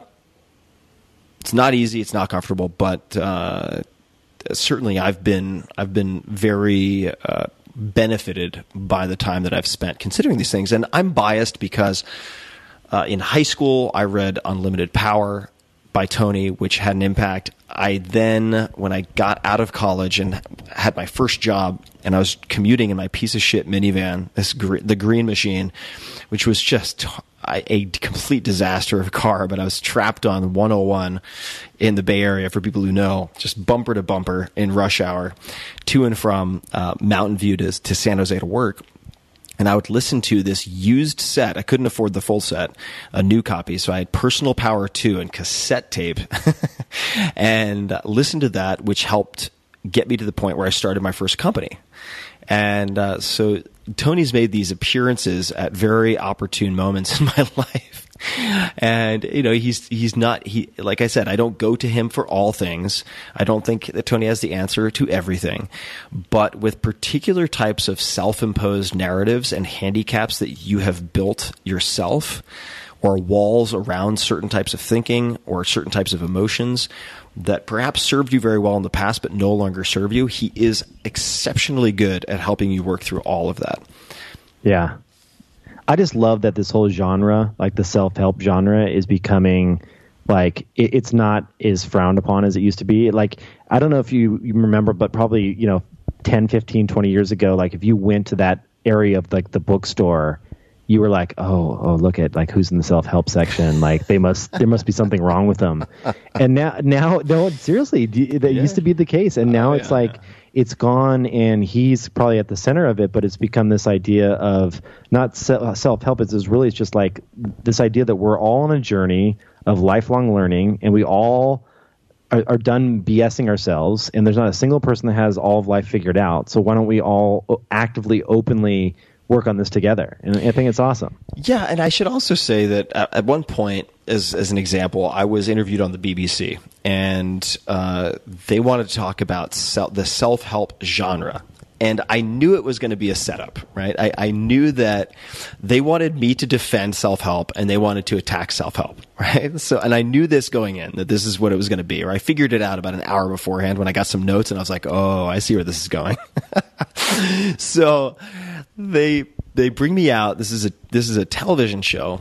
it's not easy, it's not comfortable, but uh, certainly I've been I've been very uh, benefited by the time that I've spent considering these things. And I'm biased because uh, in high school I read Unlimited Power by Tony, which had an impact. I then, when I got out of college and had my first job, and I was commuting in my piece of shit minivan, this gr- the Green Machine, which was just a, a complete disaster of a car, but I was trapped on one oh one in the Bay Area, for people who know, just bumper to bumper in rush hour, to and from uh, Mountain View to, to San Jose to work. And I would listen to this used set. I couldn't afford the full set, a new copy. So I had Personal Power two and cassette tape and listened to that, which helped get me to the point where I started my first company. And uh, so Tony's made these appearances at very opportune moments in my life. And, you know, he's, he's not, he, like I said, I don't go to him for all things. I don't think that Tony has the answer to everything, but with particular types of self-imposed narratives and handicaps that you have built yourself, or walls around certain types of thinking or certain types of emotions that perhaps served you very well in the past, but no longer serve you, he is exceptionally good at helping you work through all of that. Yeah. I just love that this whole genre, like the self-help genre, is becoming like it, it's not as frowned upon as it used to be. Like, I don't know if you, you remember, but probably, you know, ten, fifteen, twenty years ago, like if you went to that area of like the bookstore, you were like, oh, oh, look at like who's in the self-help section. Like they must, there must be something wrong with them. And now, now, no, seriously, that yeah. used to be the case. And now oh, it's yeah, like, yeah. it's gone, and he's probably at the center of it, but it's become this idea of not self-help. It's really, it's just like this idea that we're all on a journey of lifelong learning, and we all are, are done BSing ourselves, and there's not a single person that has all of life figured out. So why don't we all actively, openly work on this together? And I think it's awesome. Yeah, and I should also say that at one point, as as an example, I was interviewed on the B B C, and uh, they wanted to talk about self, the self-help genre. And I knew it was going to be a setup, right? I, I knew that they wanted me to defend self-help, and they wanted to attack self-help, right? So, and I knew this going in, that this is what it was going to be. Or I figured it out about an hour beforehand when I got some notes, and I was like, oh, I see where this is going. So they they bring me out. This is a this is a television show,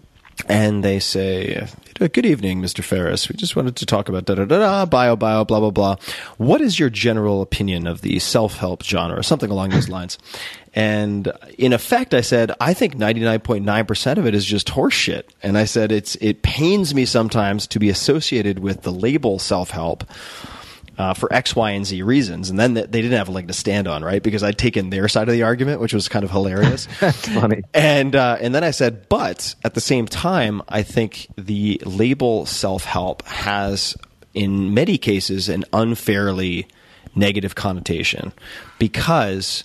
and they say, good evening, Mister Ferris. We just wanted to talk about da-da-da-da, bio, bio, blah, blah, blah. What is your general opinion of the self-help genre? Something along those lines. And in effect, I said, I think ninety-nine point nine percent of it is just horseshit. And I said, it's it pains me sometimes to be associated with the label self-help Uh, for X, Y, and Z reasons. And then they didn't have a leg to stand on, right? Because I'd taken their side of the argument, which was kind of hilarious. That's funny. And, uh, and then I said, but at the same time, I think the label self-help has, in many cases, an unfairly negative connotation. Because,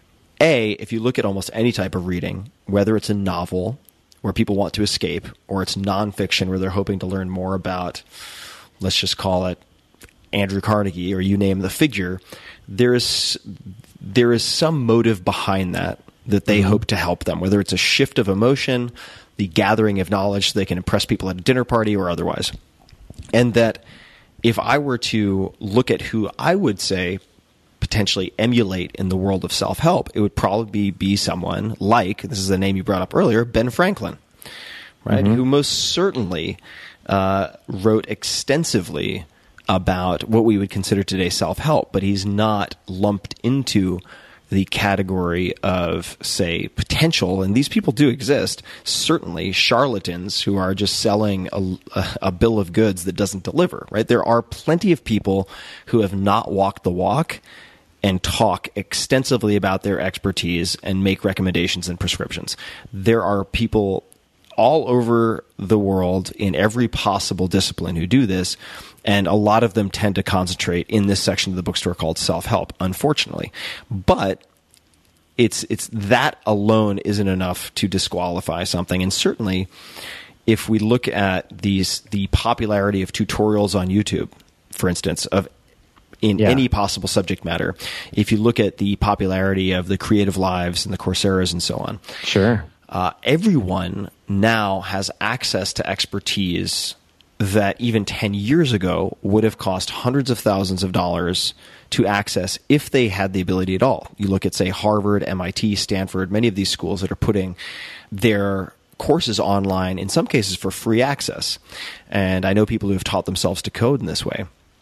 A, if you look at almost any type of reading, whether it's a novel where people want to escape, or it's nonfiction where they're hoping to learn more about, let's just call it, Andrew Carnegie, or you name the figure, there is there is some motive behind that that they mm-hmm. hope to help them, whether it's a shift of emotion, the gathering of knowledge so they can impress people at a dinner party or otherwise. And that if I were to look at who I would say potentially emulate in the world of self-help, it would probably be someone like, this is the name you brought up earlier, Ben Franklin, right? Mm-hmm. Who most certainly uh, wrote extensively about what we would consider today self-help, but he's not lumped into the category of, say, potential, and these people do exist, certainly charlatans who are just selling a, a bill of goods that doesn't deliver, right? There are plenty of people who have not walked the walk and talk extensively about their expertise and make recommendations and prescriptions. There are people all over the world in every possible discipline who do this, and a lot of them tend to concentrate in this section of the bookstore called self-help, unfortunately. But it's it's that alone isn't enough to disqualify something. And certainly, if we look at these the popularity of tutorials on YouTube, for instance, of in yeah. any possible subject matter, if you look at the popularity of the Creative Lives and the Coursera's and so on, sure, uh, everyone now has access to expertise that even ten years ago would have cost hundreds of thousands of dollars to access if they had the ability at all. You look at, say, Harvard, M I T, Stanford, many of these schools that are putting their courses online, in some cases for free access. And I know people who have taught themselves to code in this way.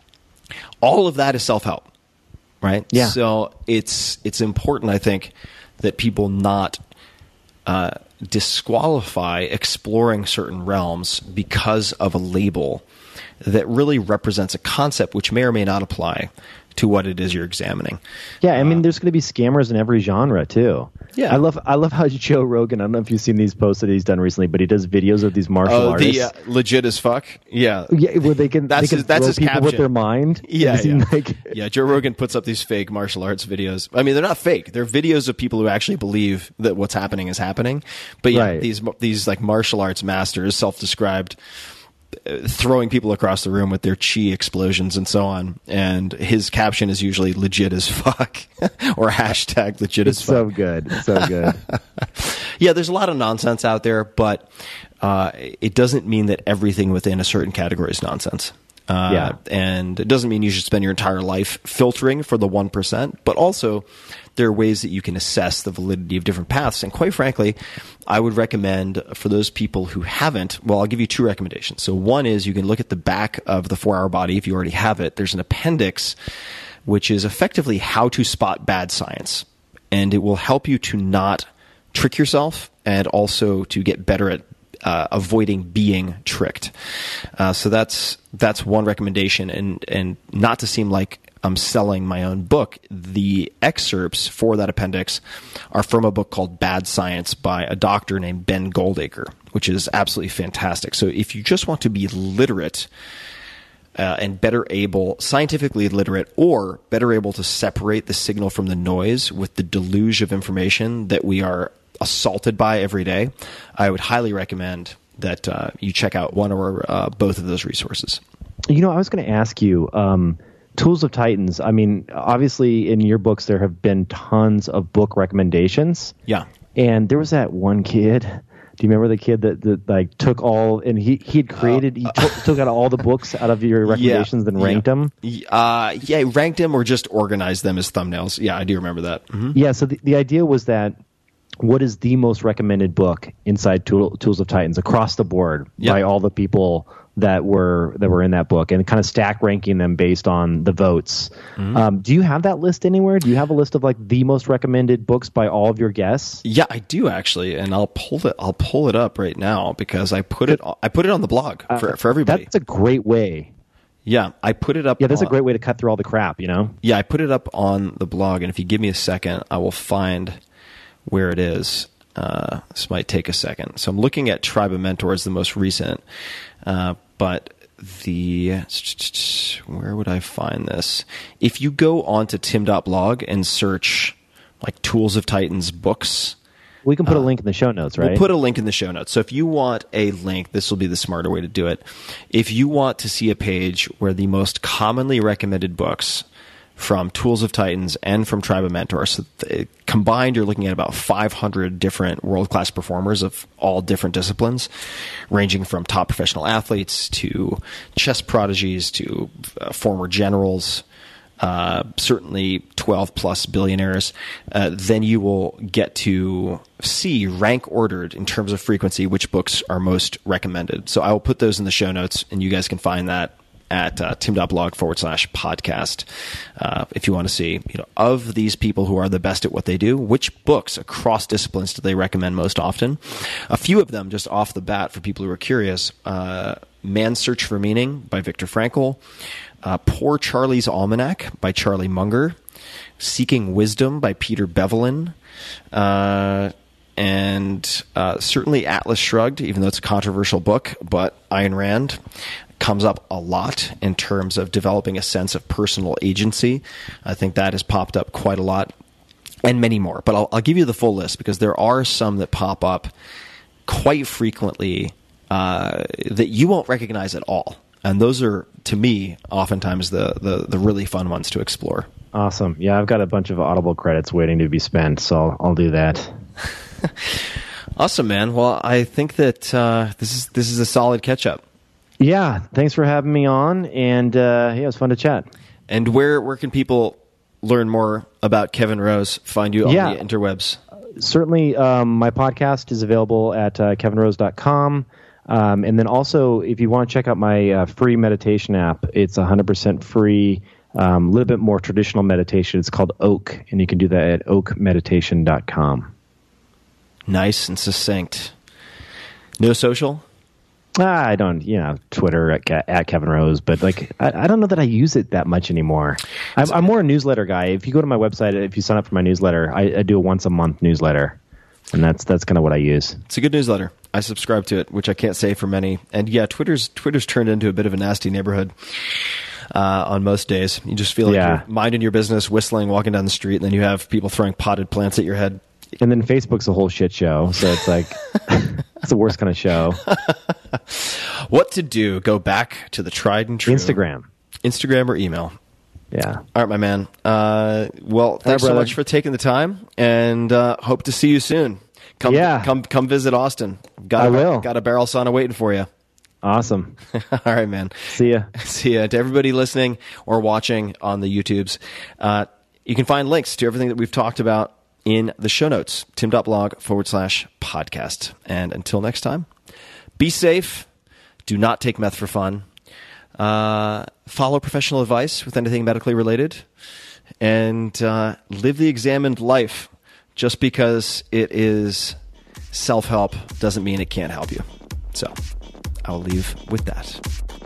All of that is self-help, right? Yeah. So it's it's important, I think, that people not uh, disqualify exploring certain realms because of a label that really represents a concept which may or may not apply to what it is you're examining. Yeah, I mean, there's going to be scammers in every genre too. Yeah. I love I love how Joe Rogan, I don't know if you've seen these posts that he's done recently, but he does videos of these martial Oh, artists. the uh, legit as fuck. Yeah. Yeah, where they can, That's they can his- that's throw his people with caption. their mind. Yeah, Have you seen, yeah. like- yeah. Joe Rogan puts up these fake martial arts videos. I mean, they're not fake. They're videos of people who actually believe that what's happening is happening. But yeah, Right. these these like martial arts masters, self-described, uh, throwing people across the room with their chi explosions and so on. And his caption is usually legit as fuck or hashtag legit It's as fuck. so good. It's so good. Yeah, there's a lot of nonsense out there, but uh, it doesn't mean that everything within a certain category is nonsense. Uh, Yeah. And it doesn't mean you should spend your entire life filtering for the one percent, but also there are ways that you can assess the validity of different paths. And quite frankly, I would recommend for those people who haven't, well, I'll give you two recommendations. So one is you can look at the back of the four hour Body if you already have it. There's an appendix, which is effectively how to spot bad science. And it will help you to not trick yourself and also to get better at uh, avoiding being tricked. Uh, so that's that's one recommendation. And, and not to seem like I'm selling my own book, the excerpts for that appendix are from a book called Bad Science by a doctor named Ben Goldacre, which is absolutely fantastic. So if you just want to be literate uh, and better able, scientifically literate, or better able to separate the signal from the noise with the deluge of information that we are assaulted by every day, I would highly recommend that uh, you check out one or uh, both of those resources. You know, I was going to ask you, um, Tools of Titans. I mean, obviously in your books there have been tons of book recommendations. Yeah. And there was that one kid. Do you remember the kid that, that like took all and he he had created he took, took out all the books out of your recommendations and ranked yeah. them? Uh, yeah, ranked them or just organized them as thumbnails. Yeah, I do remember that. Mm-hmm. Yeah. So the, the idea was that what is the most recommended book inside Tool, Tools of Titans across the board Yeah. by all the people that were that were in that book, and kind of stack ranking them based on the votes. Mm-hmm. Um, do you have that list anywhere? Do you have a list of like the most recommended books by all of your guests? Yeah, I do actually, and I'll pull it. I'll pull it up right now because I put it. I put it on the blog for for everybody. That's a great way. Yeah, I put it up. Yeah, that's on, a great way to cut through all the crap. You know. Yeah, I put it up on the blog, and if you give me a second, I will find where it is. Uh, this might take a second. So I'm looking at Tribe of Mentors, the most recent, uh, but the where would I find this? If you go onto tim dot blog and search like Tools of Titans books, we can put a link in the show notes, right? We'll put a link in the show notes. So if you want a link, this will be the smarter way to do it. If you want to see a page where the most commonly recommended books from Tools of Titans and from Tribe of Mentors, so they, combined, you're looking at about five hundred different world-class performers of all different disciplines, ranging from top professional athletes to chess prodigies to uh, former generals, uh, certainly twelve plus billionaires, uh, then you will get to see rank ordered in terms of frequency which books are most recommended. So I will put those in the show notes, and you guys can find that at uh, tim.blog forward slash podcast. Uh, if you want to see, you know, of these people who are the best at what they do, which books across disciplines do they recommend most often? A few of them, just off the bat, for people who are curious. Uh, Man's Search for Meaning by Viktor Frankl. Uh, Poor Charlie's Almanac by Charlie Munger. Seeking Wisdom by Peter Bevelin. Uh, and uh, certainly Atlas Shrugged, even though it's a controversial book, but Ayn Rand comes up a lot in terms of developing a sense of personal agency. I think that has popped up quite a lot, and many more. But I'll, I'll give you the full list because there are some that pop up quite frequently uh, that you won't recognize at all. And those are, to me, oftentimes the, the, the really fun ones to explore. Awesome. Yeah, I've got a bunch of Audible credits waiting to be spent, so I'll, I'll do that. Awesome, man. Well, I think that uh, this is this is a solid catch-up. Yeah, thanks for having me on, and uh, yeah, it was fun to chat. And where where can people learn more about Kevin Rose, find you on Yeah. the interwebs? Certainly, um, my podcast is available at uh, kevin rose dot com. Um, and then also, if you want to check out my uh, free meditation app, it's one hundred percent free, a um, little bit more traditional meditation. It's called Oak, and you can do that at oak meditation dot com. Nice and succinct. No social? Ah, I don't, you know, Twitter at, at Kevin Rose, but like, I, I don't know that I use it that much anymore. I'm, I'm more a newsletter guy. If you go to my website, if you sign up for my newsletter, I, I do a once a month newsletter, and that's that's kind of what I use. It's a good newsletter. I subscribe to it, which I can't say for many. And yeah, Twitter's Twitter's turned into a bit of a nasty neighborhood uh, on most days. You just feel like Yeah. you're minding your business, whistling, walking down the street, and then you have people throwing potted plants at your head. And then Facebook's a whole shit show, so it's like it's the worst kind of show. What to do? Go back to the tried and true Instagram, Instagram or email. yeah. All right, my man. Uh, well, thanks so brother. much for taking the time, and uh, hope to see you soon. Come, Yeah. come, come visit Austin. Got I a, will. Got a barrel sauna waiting for you. Awesome. All right, man. See ya. See ya. To everybody listening or watching on the YouTubes, uh, you can find links to everything that we've talked about in the show notes, tim.blog forward slash podcast. And until next time, be safe. Do not take meth for fun. Uh, follow professional advice with anything medically related. And uh, live the examined life. Just because it is self-help doesn't mean it can't help you. So I'll leave with that.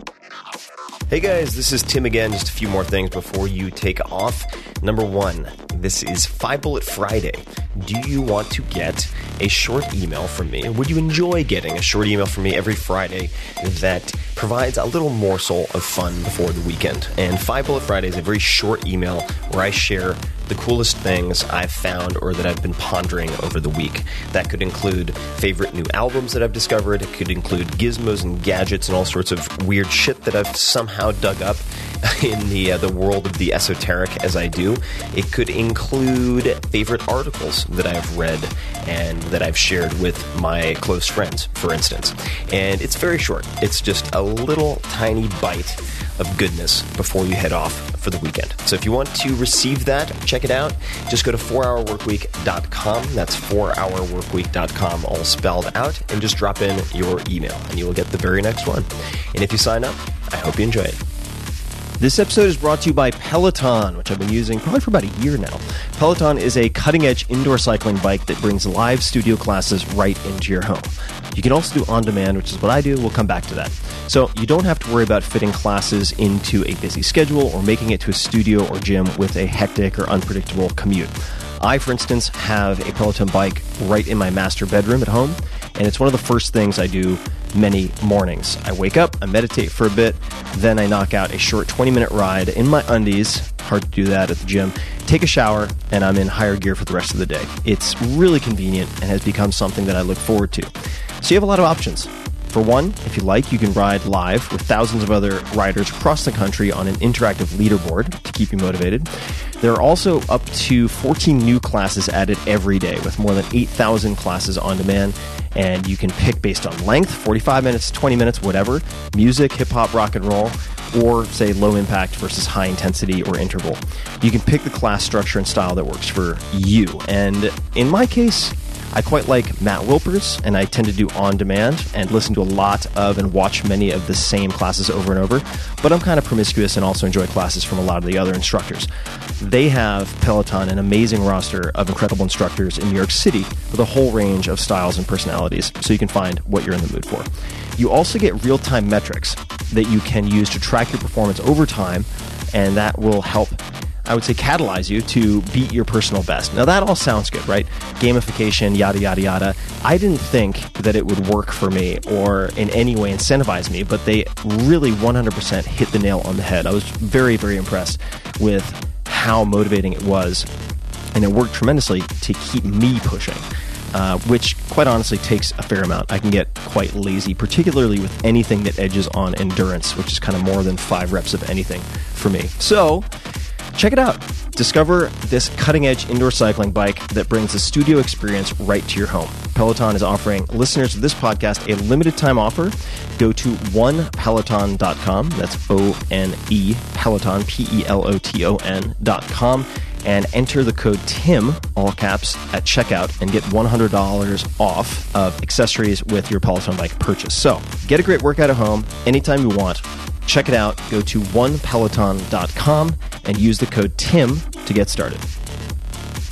Hey guys, this is Tim again. Just a few more things before you take off. Number one, this is Five Bullet Friday. Do you want to get a short email from me? Would you enjoy getting a short email from me every Friday that provides a little morsel of fun before the weekend? And Five Bullet Friday is a very short email where I share the coolest things I've found or that I've been pondering over the week. That could include favorite new albums that I've discovered. It could include gizmos and gadgets and all sorts of weird shit that I've somehow dug up in the uh, the world of the esoteric as I do. It could include favorite articles that I've read and that I've shared with my close friends, for instance. And it's very short. It's just a little tiny bite of goodness before you head off for the weekend. So if you want to receive that, check it out. Just go to four hour work week dot com. That's four hour work week dot com, all spelled out, and just drop in your email, and you will get the very next one. And if you sign up, I hope you enjoy it. This episode is brought to you by Peloton, which I've been using probably for about a year now. Peloton is a cutting-edge indoor cycling bike that brings live studio classes right into your home. You can also do on-demand, which is what I do. We'll come back to that. So you don't have to worry about fitting classes into a busy schedule or making it to a studio or gym with a hectic or unpredictable commute. I, for instance, have a Peloton bike right in my master bedroom at home, and it's one of the first things I do many mornings. I wake up, I meditate for a bit, then I knock out a short twenty-minute ride in my undies, hard to do that at the gym, take a shower, and I'm in higher gear for the rest of the day. It's really convenient and has become something that I look forward to. So you have a lot of options. For one, if you like, you can ride live with thousands of other riders across the country on an interactive leaderboard to keep you motivated. There are also up to fourteen new classes added every day with more than eight thousand classes on demand, and you can pick based on length, forty-five minutes, twenty minutes, whatever, music, hip-hop, rock and roll, or say low impact versus high intensity or interval. You can pick the class structure and style that works for you. And in my case, I quite like Matt Wilpers, and I tend to do on-demand and listen to a lot of and watch many of the same classes over and over, but I'm kind of promiscuous and also enjoy classes from a lot of the other instructors. They have, Peloton, an amazing roster of incredible instructors in New York City with a whole range of styles and personalities, so you can find what you're in the mood for. You also get real-time metrics that you can use to track your performance over time, and that will help, I would say, catalyze you to beat your personal best. Now, that all sounds good, right? Gamification, yada, yada, yada. I didn't think that it would work for me or in any way incentivize me, but they really one hundred percent hit the nail on the head. I was very, very impressed with how motivating it was, and it worked tremendously to keep me pushing. Uh, which, quite honestly, takes a fair amount. I can get quite lazy, particularly with anything that edges on endurance, which is kind of more than five reps of anything for me. So, check it out. Discover this cutting-edge indoor cycling bike that brings the studio experience right to your home. Peloton is offering listeners of this podcast a limited-time offer. Go to one peloton dot com. That's O N E, Peloton, P E L O T O N dot com. And enter the code TIM, all caps, at checkout and get one hundred dollars off of accessories with your Peloton bike purchase. So, get a great workout at home anytime you want. Check it out. Go to one peloton dot com and use the code TIM to get started.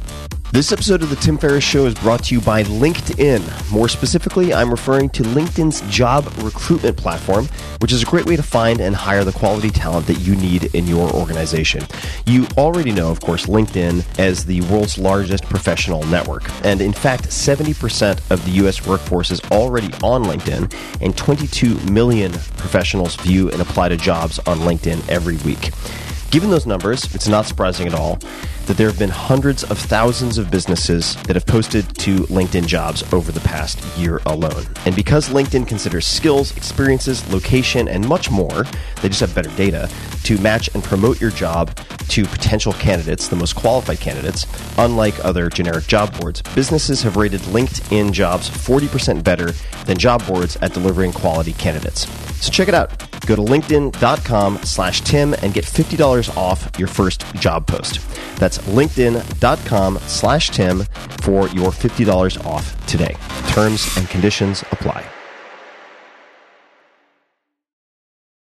This episode of The Tim Ferriss Show is brought to you by LinkedIn. More specifically, I'm referring to LinkedIn's job recruitment platform, which is a great way to find and hire the quality talent that you need in your organization. You already know, of course, LinkedIn as the world's largest professional network. And in fact, seventy percent of the U S workforce is already on LinkedIn, and twenty-two million professionals view and apply to jobs on LinkedIn every week. Given those numbers, it's not surprising at all that there have been hundreds of thousands of businesses that have posted to LinkedIn jobs over the past year alone. And because LinkedIn considers skills, experiences, location, and much more, they just have better data to match and promote your job to potential candidates, the most qualified candidates. Unlike other generic job boards, businesses have rated LinkedIn jobs forty percent better than job boards at delivering quality candidates. So check it out. Go to linkedin.com slash Tim and get fifty dollars off your first job post. That's linkedin.com slash Tim for your fifty dollars off today. Terms and conditions apply.